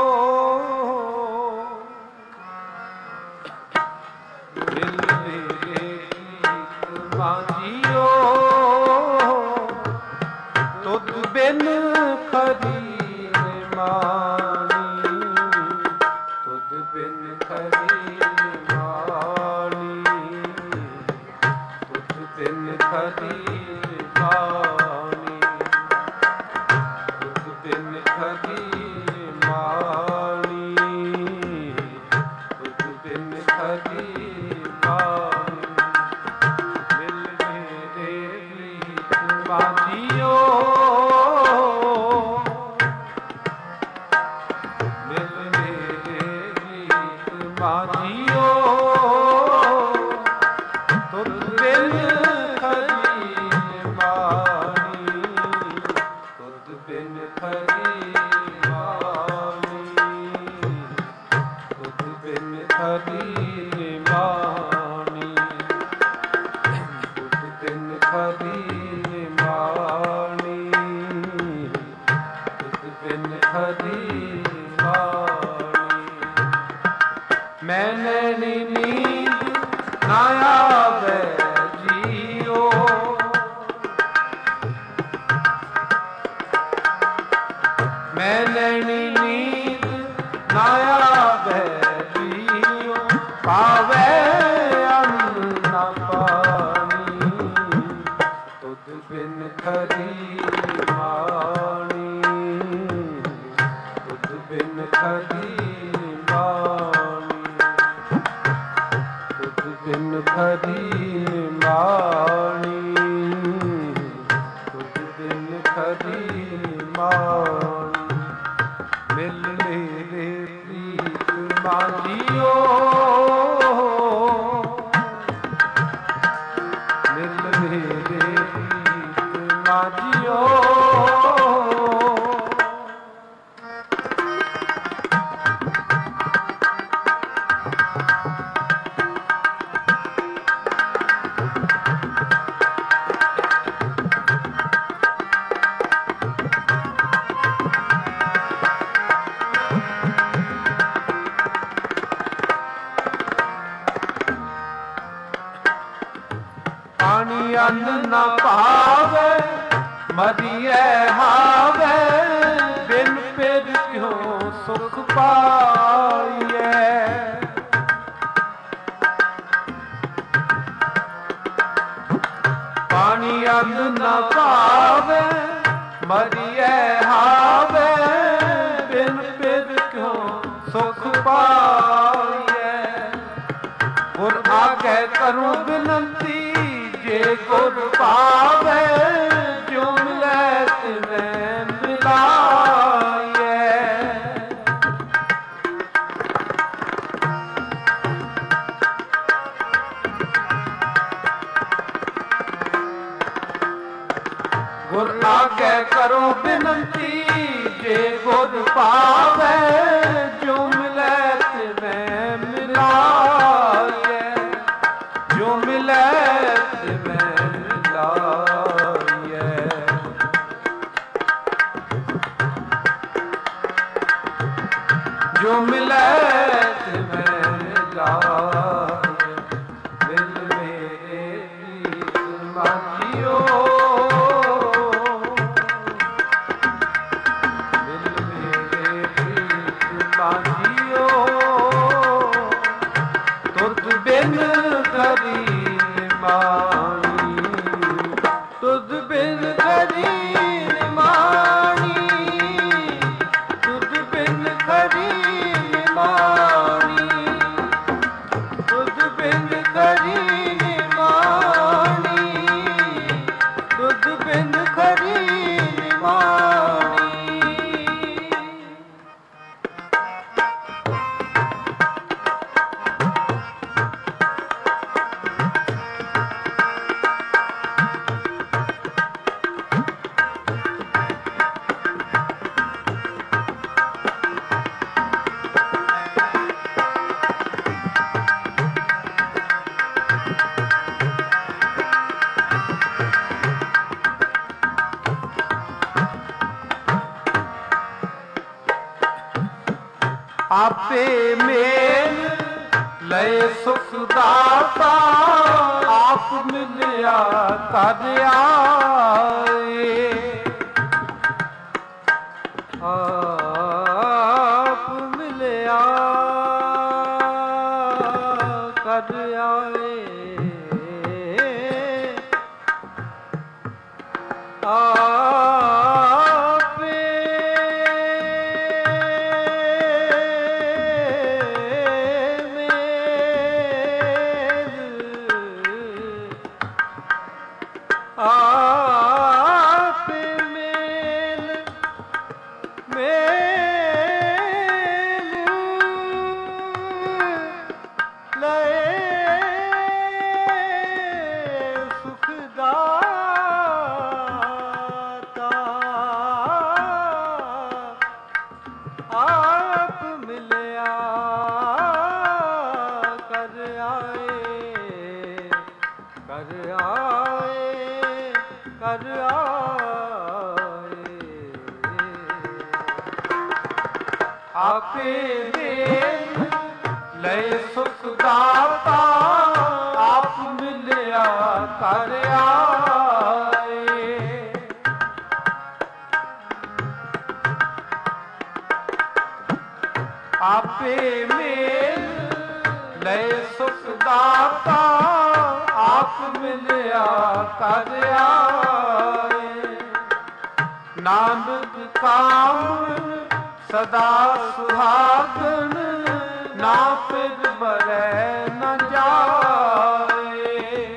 ਮਿਲ ਮੇਰੇ ਪ੍ਰੀਤ ਮਾਝੀਓ ਤੁਧ ਬਿਨ ਖਰੀ ਮਾਣੀ ਤੁਧ ਬਿਨ ਖਰੀ ਮਾਣੀ ਤੁਧ ਬਿਨ ਖਰੀ ਮਾਣੀ ਤੁਧ ਬਿਨ ਖਰੀ ਮਾਣੀ ਤੁਧ ਬਿਨ ਖਰੀ ਮਾਣੀ ਮਿਲ ਮੇਰੇ ਪ੍ਰੀਤ ਮਾਝੀਓ ਮਾਝੀਓ ਤੁਧ ਬਿਨ ਖਰੀ ਮਾਣੀ ਤੁਧ ਬਿਨ ਖਰੀ ਮਾਣੀ ਤੁਧ ਬਿਨ ਖਰੀ ਮਾਣੀ ਤੁਧ ਬਿਨ ਖਰੀ ਮਾਣੀ ਤੁਧ ਬਿਨ ਖਰੀ ਮਾਣੀ ਮੈਂ ਨੈਣੀ ਨੀਂਦ ਨਾ ਆਵੇ ਜੀਓ ਮੈਂ ਨੈਣੀ ਨੀਂਦ ਨਾ ਆਵੇ ਜੀਓ ਪਾਵੇ ਅੰਨ ਨਾ ਪਾਣੀ ਤੁਧ ਬਿਨ ਖਰੀ ਮਾਣੀ ਤੁਧ ਬਿਨ ਖਰੀ ਮਾਣੀ ਤੁਧ ਬਿਨ ਖਰੀ ਮਾਣੀ ਤੁਧ ਬਿਨ ਖਰੀ ਮਾਣੀ ਮਿਲ ਮੇਰੇ ਪ੍ਰੀਤ ਮਾਝੀਓ ਮਿਲ ਮੇਰੇ ਪ੍ਰੀਤ ਮਾਝੀਓ ਪਾਣੀ ਅੰਨ ਨਾ ਪਾਵੇ ਮਰੀਏ ਹਾਵੇ ਬਿਨ ਪਿਰ ਕਿਉ ਸੁਖ ਪਾਈਏ ਪਾਣੀ ਅੰਨ ਨਾ ਪਾਵੇ ਮਰੀਏ ਹਾਵੇ ਬਿਨ ਪਿਰ ਕਿਉ ਸੁਖ ਪਾਈਏ ਗੁਰ ਆਗੇ ਕਰੂੰ ਬਿਨੰਤੀ ਜੇ ਗੁਰ ਪਾਵੇ ਜੋ ਮਿਲੈ ਤਿਨੈ ਮਿਲਾਈਐ ਗੁਰ ਆਗੇ ਕਰੋ ਬਿਨੰਤੀ ਜੇ ਗੁਰ ਪਾਵੇ ਜੋ ਮਿਲੈ ਤਿਨੈ ਮਿਲਾਈਐ ਜੋ ਮਿਲੈ ਜੋ ਮਿਲੈ ਤਿਵੈ ਲਾਇ ਮਿਲ ਮੇਰੇ ਪ੍ਰੀਤ ਮਾਝੀਓ ਮਿਲ ਮੇਰੇ ਪ੍ਰੀਤ ਮਾਝੀਓ ਤੁਧ ਬਿਨ ਖਰੀ ਮਾਣੀ ਤੁਧ ਬਿਨ ਖਰੀ ਮਾਣੀ ਤੁਧ ਬਿਨ ਖਰੀ ਮਾਣੀ ਤੁਧ ਬਿਨ ਖਰੀ ਮਾਣੀ ਤੁਧ ਬਿਨ ਖਰੀ ਮਾਣੀ ਆਪੇ ਮੇਲ ਲਏ ਸੁਖ ਦਾਤਾ ਆਪ ਮਿਲਿਆ ਕਰ ਆਏ ਆਪ ਮਿਲਿਆ ਕਰ ਆਏ ਆਪੇ ਆਪੇ ਮੇਲ ਮੇਲ ਲਏ ਸੁਖ ਦਾਤਾ ਆਪ ਮਿਲਿਆ ਕਰ ਆਏ ਕਰ ਆਏ ਕਰ ਆਏ ਆਪੇ ਮੇਲ ਲਏ ਸੁਖ ਦਾਤਾ ਆਪ ਮਿਲਿਆ ਕਰ ਆਏ ਆਪੇ ਮੇਲ ਲਏ ਸੁਖ ਦਾਤਾ ਆਪ ਮਿਲਿਆ ਕਰ ਆਏ ਨਾਨਕ ਕਾਮਨ ਸਦਾ ਸੁਹਾਗਣ ਨਾ ਫਿਰ ਮਰੈ ਨ ਜਾਏ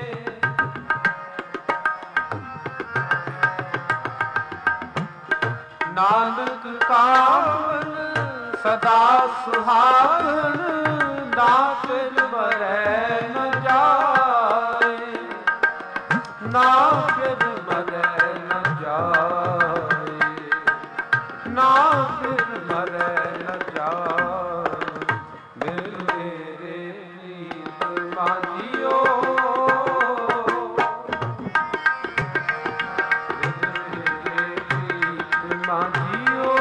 ਨਾਨਕ ਕਾਮਨ ਸਦਾ ਸੁਹਾਗਣ ਨਾ ਫਿਰ ਮਰੈ ਨ ਜਾਏ ਨਾ ਫਿਰ ਮਰੈ ਨ ਜਾਏ ਨਾ ਫਿਰ ਮਰੈ ਨ ਜਾਏ ਮਿਲ ਮੇਰੇ ਪ੍ਰੀਤ ਮਾਝੀਓ ਮਾਝੀਓ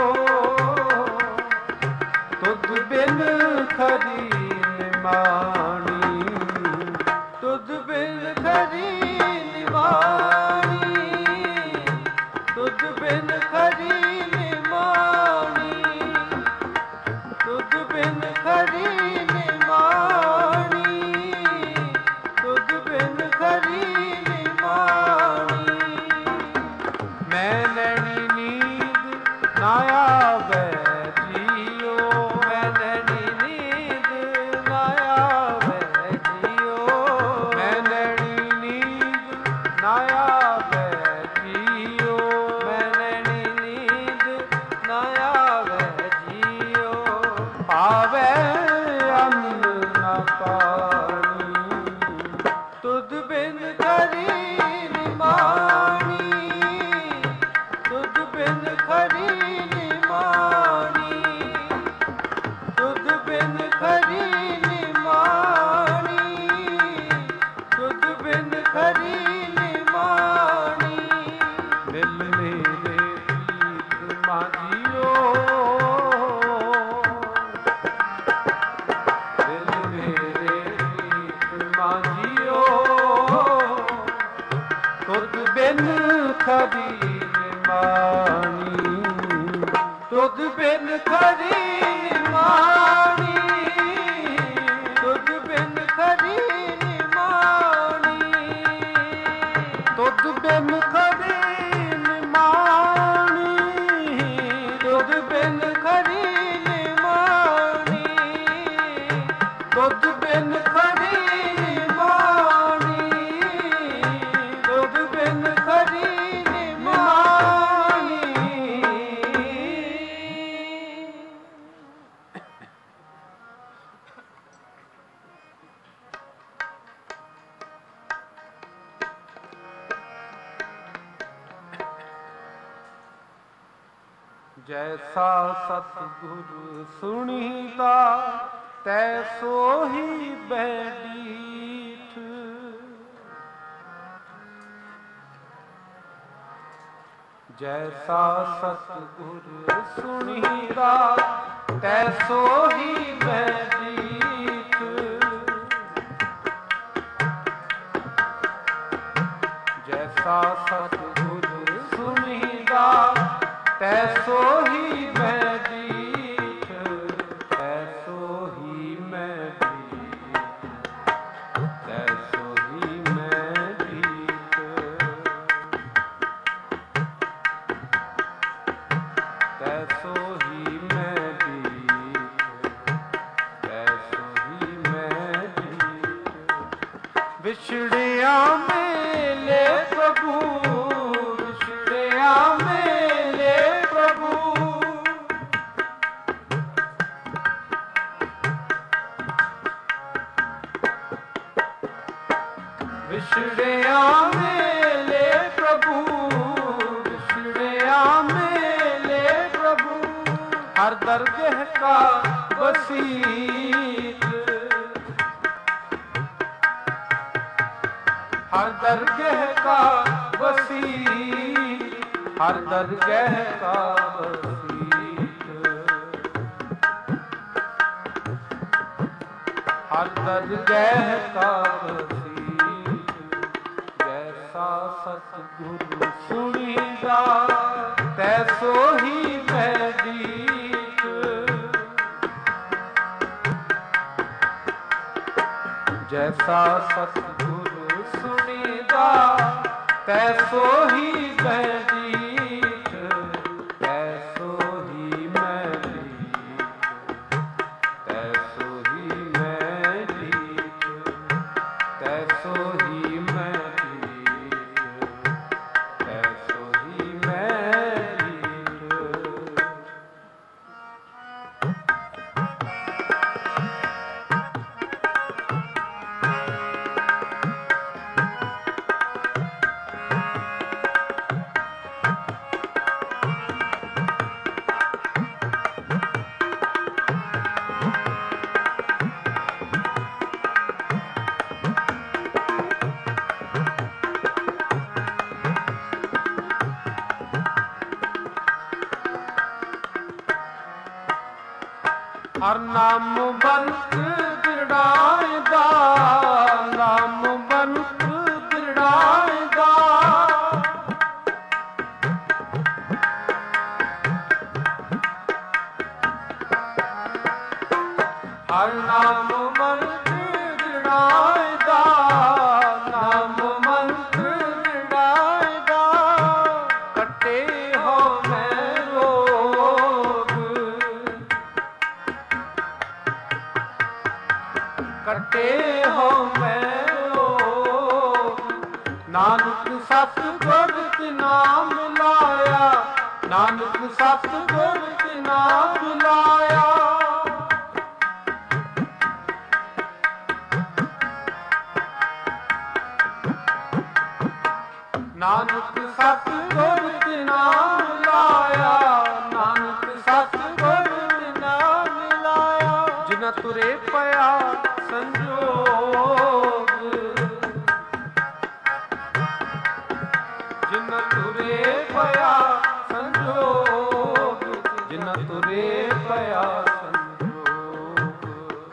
ਤੁਧ ਬਿਨ ਖਰੀ ਨਿਮਾਣੀ ਤੁਧ ਬਿਨ ਖਰੀ ਨਿਮਾਣੀ ਤੁਧ ਬਿਨ ਖਰੀ ਨਿਮਾਣੀ ਤੁਧ ਬਿਨ ਖਰੀ ਨਿਮਾਣੀ ਤੁਧ ਬਿਨ ਖਰੀ ਨਿਮਾਣੀ ਮੈਂ ਲੈਣੀ ਨੀਂਦ ਨਾ ਆਵੇ ਜੀਓ ਮੈਂ ਲੈਣੀ ਨੀਂਦ ਨਾ ਆਵੇ ਜੀਓ ਮੈਂ ਲੈਣੀ ਨੀਂਦ ਨਾ ਆਵੇ ਜੀਓ ਮੈਂ ਲੈਣੀ ਨੀਂਦ ਨਾ ਆਵੇ ਜੀਓ ਪਾਵੇ ਅੰਨ ਨਾ ਪਾਣੀ ਤੁਧ ਬਿਨ ਖਰੀ ਨਿਮਾਣੀ ਤੁਧ ਬਿਨ ਖਰੀ ਨਿਮਾਣੀ ਤੁਧ ਬਿਨ ਖਰੀ ਨਿਮਾਣੀ ਤੁਧ ਬਿਨ ਖਰੀ ਨਿਮਾਣੀ ਮਿਲ ਮੇਰੇ ਪ੍ਰੀਤ ਮਾਝੀਓ ਮਿਲ ਮੇਰੇ ਪ੍ਰੀਤ ਮਾਝੀਓ ਤੁਧ ਬਿਨ ਖਰੀ ਨਿਮਾਣੀ ਤੁਧ ਬਿਨ ਖਰੀ ਨਿਮਾਣੀ ਤੁਧ ਬਿਨ ਖਰੀ ਨਿਮਾਣੀ ਤੁਧ ਬਿਨ ਖਰੀ ਨਿਮਾਣੀ ਤੁਧ ਬਿਨ ਖਰੀ ਨਿਮਾਣੀ ਤੁਧ ਬਿਨ ਖਰੀ ਨਿਮਾਣੀ ਤੁਧ ਬਿਨ ਖਰੀ ਜੈਸਾ ਸਤਿਗੁਰ ਸੁਣੀਤਾ ਤੈਸੋ ਹੀ ਬੈਠ ਜੈਸਾ ਸਤਿਗੁਰ ਸੁਣੀਤਾ ਤੈਸੋ ਹੀ ਮੈਂ ਰੀਤ। ਜੈਸਾ ਸਤਿਗੁਰ ਸੁਣੀਦਾ ਤੈਸੋ ਹੀ ਮੈਂ ਰੀਤ। ਤੈਸੋ ਹੀ ਮੈਂ ਰੀਤ। ਤੈਸੋ ਹੀ ਮੈਂ ਰੀਤ। ਤੈਸੋ ਹੀ ਮੈਂ ਰੀਤ। ਤੈਸੋ ਹੀ ਮੈਂ ਰੀਤ। ਵਿਛੜਿਆ ਮੇਲੇ ਪ੍ਰਭੂ, ਵਿਛੜਿਆ ਮੇਲੇ ਪ੍ਰਭੂ। ਵਿਛੜਿਆ ਮੇਲੇ ਪ੍ਰਭੂ, ਵਿਛੜਿਆ ਮੇਲੇ ਪ੍ਰਭੂ। ਹਰ ਦਰਗਹ ਕਾ ਵਸੀਤ, ਹਰ ਦਰਗਹ ਕਾ ਵਸੀਤ, ਹਰ ਦਰਗਹ ਕਾ ਵਸੀਤ। ਹਰ ਦਰਗਹ ਕਾ ਵਸੀਤ। ਜੈਸਾ ਸਤਿਗੁਰ ਸੁਣੀਦਾ ਤੈਸੋ ਹੀ ਮੈਂ ਰੀਤ। ਜੈਸਾ ਸਤਿਗੁਰ ਸੁਣੀਦਾ ਤੈਸੋ ਹੀ ਮੈਂ ਰੀਤ। ਤੈਸੋ ਹੀ ਮੈਂ ਰੀਤ। ਤੈਸੋ ਹੀ ਮੈਂ ਰੀਤ। ਤੈਸੋ ਹੀ ਮੈਂ ਰੀਤ। ਤੈਸੋ ਹੀ ਮੈਂ ਰੀਤ। ਹਰ ਨਾਮ ਬੰਤ ਬਿਰੜਾਏਦਾ, ਨਾਮ ਬੰਤ ਬਿਰੜਾਏਦਾ। ਹਰ ਨਾਮ ਬੰਤ ਬਿਰੜਾਏਦਾ, ਨਾਮ ਬੰਤ ਬਿਰੜਾਏਦਾ। ਕੱਟੇ ਹੋ ਮੈਂ ਰੋਗ, ਕੱਟੇ ਹੋ ਮੈਂ ਰੋਗ। ਨਾਨਕ ਸਤਿਗੁਰ ਤੇ ਨਾਮ ਲਾਇਆ, ਨਾਨਕ ਸਤਿਗੁਰ ਤੇ ਨਾਮ ਲਾਇਆ। ਨਾਨਕ ਸਤਿਗੁਰ ਤੇ ਨਾਮ ਲਾਇਆ, ਨਾਨਕ ਸਤਿਗੁਰ ਤੇ ਨਾਮ ਲਾਇਆ। ਜਿਨ੍ਹਾਂ ਤੁਰੇ ਪਿਆ ਸੰਜੋਗ, ਜਿਨ੍ਹਾਂ ਤੁਰੇ ਪਿਆ ਸੰਜੋਗ। ਜਿਨ੍ਹਾਂ ਤੁਰੇ ਪਿਆ ਸੰਜੋਗ।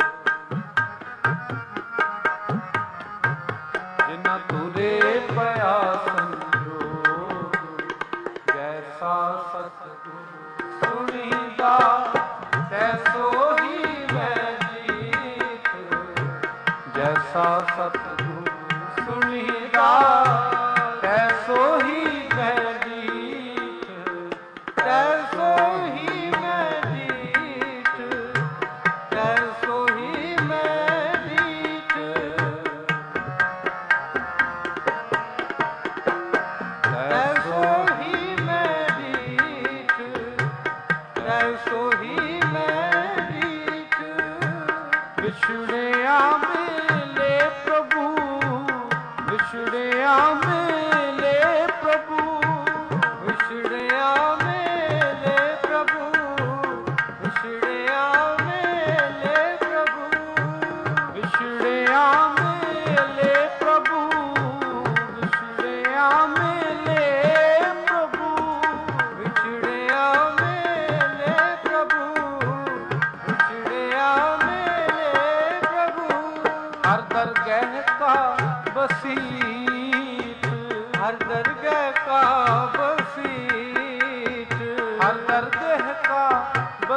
ਜਿਨ੍ਹਾਂ ਤੁਰੇ ਪਿਆ ਸੰਜੋਗ। ਜੈਸਾ ਸਤਿਗੁਰ ਸੁਣੀਦਾ ਤੈਸੋ ਹੀ ਮੈਂ ਰੀਤ। ਜੈਸਾ ਸਤਿਗੁਰ ਸੁਣੀਦਾ ਤੈਸੋ ਹੀ ਮੈਂ ਰੀਤ। ਤੈਸੋ ਹੀ ਮੈਂ ਰੀਤ। ਤੈਸੋ ਹੀ ਮੈਂ ਰੀਤ। ਤੈਸੋ ਹੀ ਮੈਂ ਰੀਤ। ਤੈਸੋ ਹੀ ਮੈਂ ਰੀਤ। ਵਿਛੜਿਆ ਮੇਲੇ ਪ੍ਰਭੂ,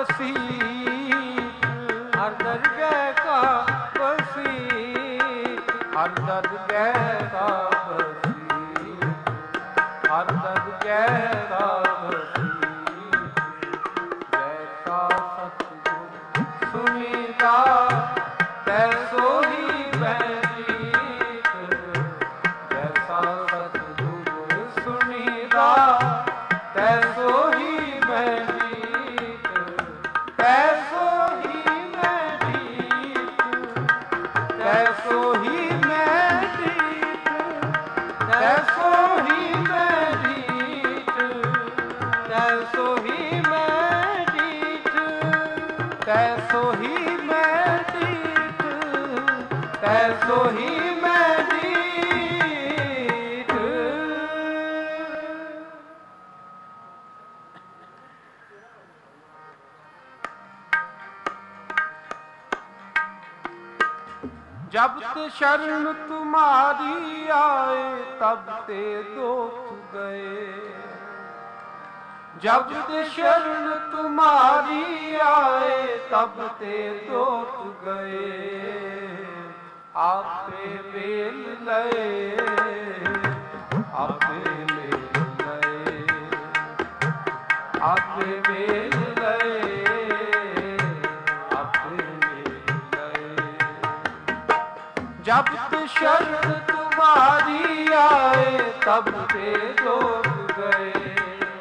बसीठ, हर दरगह का बसीठ, हर दरगह का बसीठ, हर दरगह का बसीठ। जैसा सतगुर सुनीता तैसो ही बैठीठ, जैसा सतगुर सुनीता तैसो ही बैठीठ, तैसो ही बैठीठ, तैसो ही बैठीठ, तैसो ही बैठीठ, तैसो ही बैठीठ, तैसो ही बैठीठ, तैसो ही बैठीठ। जब ते शरण तुम्हारी आए तब ते दोष गए, जब ते शरण तुम्हारी आए तब ते दोष गए। आपे मेल लए, आपे मेल लए, आपे मेल लए, आपे मेल लए। जब ते शरण तुम्हारी आए तब ते दोष गए,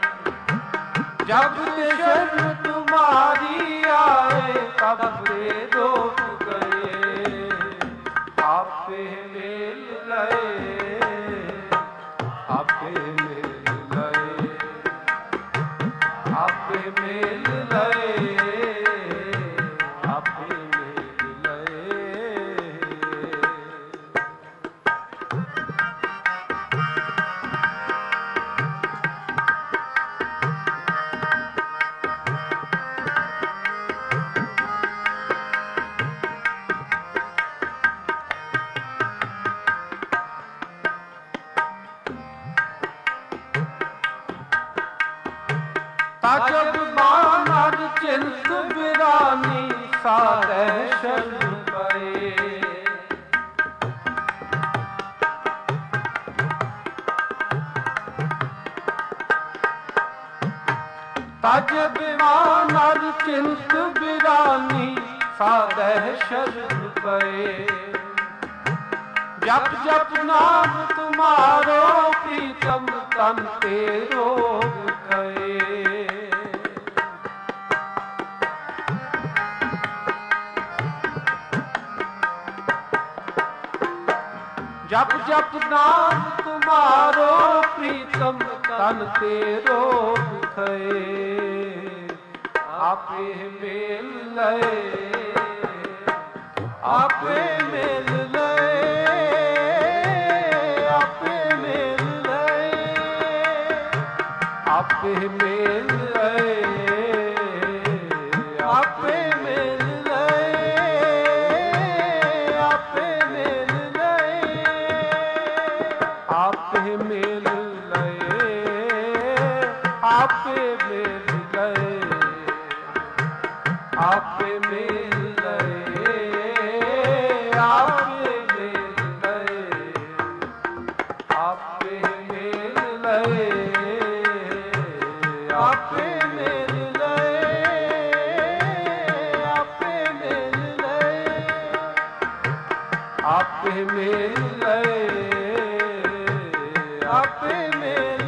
जब ते शरण तुम्हारी आए तब ते दोष गए। आपे मेल लए, आपे मेल लए, आपे मेल लए, आपे मेल लए। ताजब बानर चिंत बिरानी साधे शरण पए, ताजब बानर चिंत बिरानी साधे शरण पए। जप जप नाम तुम्हारो प्रीतम तन ते रोग गए। जप जप नाम तुम्हारो प्रीतम तन ते रोग गए। आपे मेल लए, आपे मेल लए, आपे मेल लए, आपे मेल लए, आपे मेल लए, आपे मेल लए, आपे मेल लए, आपे मेल लए, आपे मेल लए, आपे मेल लए, आपे मेल लए, आपे मेल लए, आपे मेल लए, आपे मेल लए, आपे मेल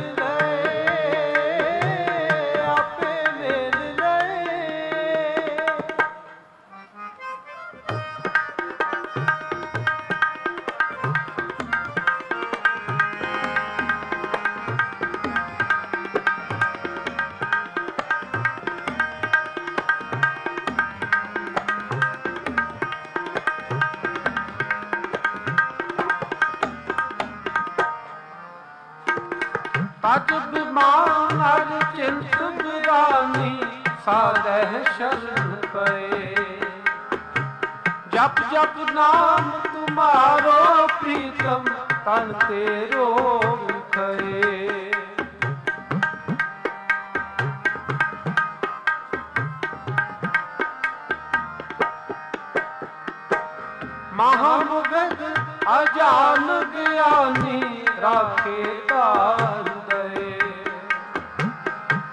लए, आपे मेल लए। ताजब बानर चिंत बिरानी साधे शरण पए। जप जप नाम तुम्हारो प्रीतम तन ते रोग गए।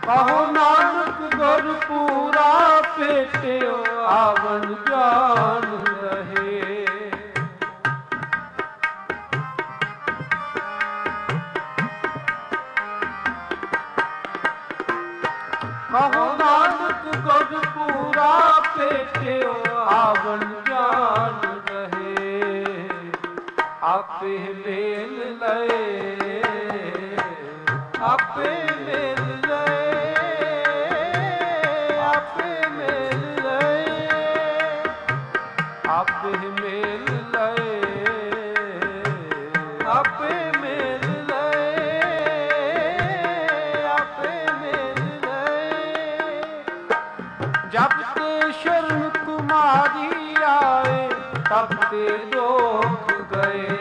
ਕਹੋ ਨਾਨਕ ਗੁਰ ਪੂਰਾ ਭੇਟਿਓ ਆਵਣ ਜਾਣ ਰਹੇ। ਕਹੋ ਨਾਨਕ ਗੁਰ ਪੂਰਾ ਭੇਟਿਓ ਆਵਣ ਜਾਣ ਰਹੇ। ਆਪੇ ਮੇਲ ਲਏ ਆਪੇ ਮੇਲ ਲਏ ਆਪੇ ਮੇਲ ਲਏ ਆਪੇ ਮੇਲ ਲਏ ਆਪੇ ਮੇਲ ਲਏ ਆਪੇ ਮੇਲ ਲਏ। ਜਬ ਤੇ ਸ਼ਰਨ ਤੁਮਾਰੀ ਆਏ ਤਬ ਤੇ ਦੁਖ ਗਏ।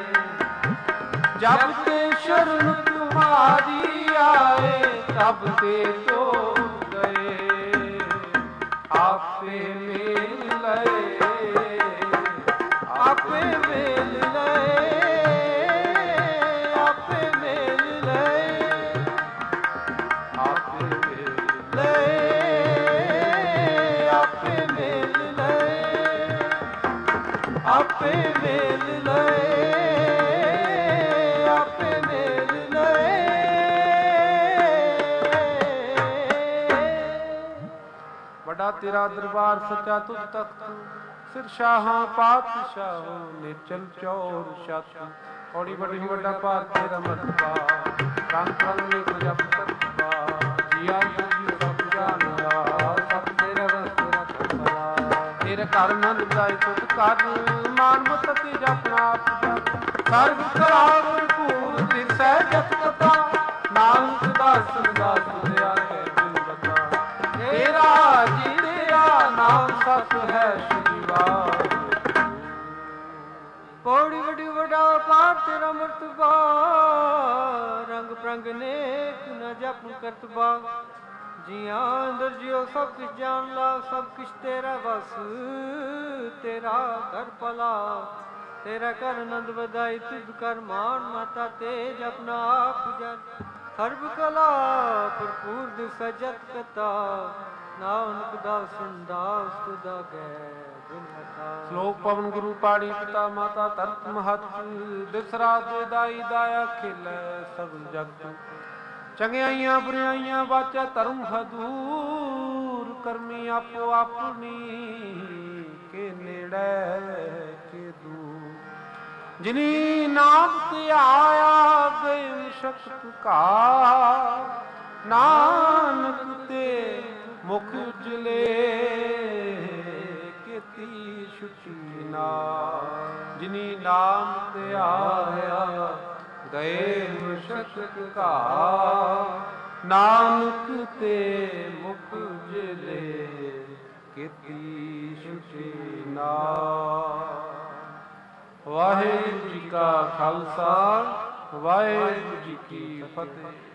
ਜਬ ਤੇ ਸ਼ਰਨ ਤੁਮਾਰੀ ਆਏ ਤਬ ਤੇ ਦੁਖ ਗਏ। ਆਪੇ ਮੇਲ ਲਏ ਆਪੇ ਮੇਲ ਲਏ ਆਪੇ ਮੇਲ ਲਏ ਆਪੇ ਮੇਲ ਲਏ ਆਪੇ ਮੇਲ ਲਏ ਆਪੇ ਮੇਲ ਲਏ ਆਪੇ ਮੇਲ ਲਏ। ਵੱਡਾ ਤੇਰਾ ਦਰਬਾਰ ਸੱਚਾ ਤੁਧ ਤਖਤ ਸਿਰ ਸ਼ਾਹਾਂ ਪਾਤਸ਼ਾਹੋ ਨਿਚਲ ਚੌਰ ਛਤ। ਥੋੜੀ ਵੱਡੀ ਵੱਡਾ ਭਾਰ ਤੇਰਾ ਮਰਤਬਾ ਰੰਗ ਰੰਗ ਨੇ ਜਪ ਕਰਤਾ ਜੀਆ ਜੀ ਸਭ ਜਾਣਿਆ ਸਭ ਤੇਰਾ ਵਸ ਤੇਰਾ ਕਰਤਾ। ਤੇਰੇ ਘਰ ਨੰਦ ਜਾਏ ਤੁਧ ਕਰ ਮਾਨ ਮਤ ਤੇ ਜਪਣਾ ਆਪ ਜਪ। ਸਰਬ ਕਰਾਵ ਭੂਰ ਦਿਸੈ ਜਤ ਕਥਾ ਨਾਨਕ ਦਾਸ ਦਾਸ ਦਿਆ ਕੇ ਦਿਲ ਬਤਾ। ਤੇਰਾ ਜੀ ਤੇਰਾ ਨਾਮ ਸਤ ਹੈ ਸ਼੍ਰੀ ਵਾਹਿਗੁਰੂ। ਪੌੜੀ ਵੱਡੀ ਵੱਡਾ ਪਾਰ ਤੇਰਾ ਮਰਤਬਾ ਰੰਗ ਪ੍ਰੰਗ ਨੇਕ ਨ ਜਪ ਕਰਤਬਾ। ਜੀਆਂ ਅੰਦਰ ਜਿਉ ਸਭ ਕੁਛ ਜਾਣ ਲਾ ਸਭ ਕੁਛ ਤੇਰਾ ਵਸ ਤੇਰਾ ਘਰ ਭਲਾ। ਤੇਰਾ ਕਰ ਆਨੰਦ ਵਧਾਈ ਤੁਧ ਕਰ ਮਾਨ ਮਾਤਾ ਤੇਜ ਆਪਣਾ ਆਪ ਜਨ। ਸਰਬ ਕਲਾ ਭਰਪੂਰ ਦਿਸ ਜਤ ਕਥਾ ਨਾਨਕ ਦਾਸਨ ਦਾਸ ਤੁਧਾ ਗੈ ਬਿਨ ਹਤਾ। ਸ਼ਲੋਕ ਪਵਨ ਗੁਰੂ ਪਾਣੀ ਪਿਤਾ ਮਾਤਾ ਧਰਤ ਮਹਤ ਦਿਸ ਰਾਤ ਦਾਈ ਦਾਇਆ ਖੇਲੇ ਸਭ ਜਗਤ। ਚੰਗਿਆਈਆਂ ਬੁਰਾਈਆਂ ਵਾਚਾ ਧਰਮ ਹਦੂਰ ਕਰਮੀ ਆਪੋ ਆਪਣੀ ਕੇ ਨੇੜੇ ਕੇ ਦੂਰ। ਜਿਨੀ ਨਾਮ ਤੇ ਆਇਆ ਗਏ ਮੁਸ਼ਕਤ ਕਾ ਨਾਨਕ ਤੇ ਮੁਖ ਉਜਲੇ ਕੀਤੀ ਛੁਟੀ ਨਾ। ਜਿਨੀ ਨਾਮ ਤੇ ਆਇਆ ਗਏ ਮੁਸ਼ਕਤ ਕਾ ਨਾਨਕ ਤੇ ਮੁਖ ਉਜਲੇ ਕੀਤੀ ਛੁਟੀ ਨਾ। ਵਾਹਿਗੁਰੂ ਜੀ ਕਾ ਖਾਲਸਾ ਵਾਹਿਗੁਰੂ ਜੀ ਕੀ ਫਤਿਹ।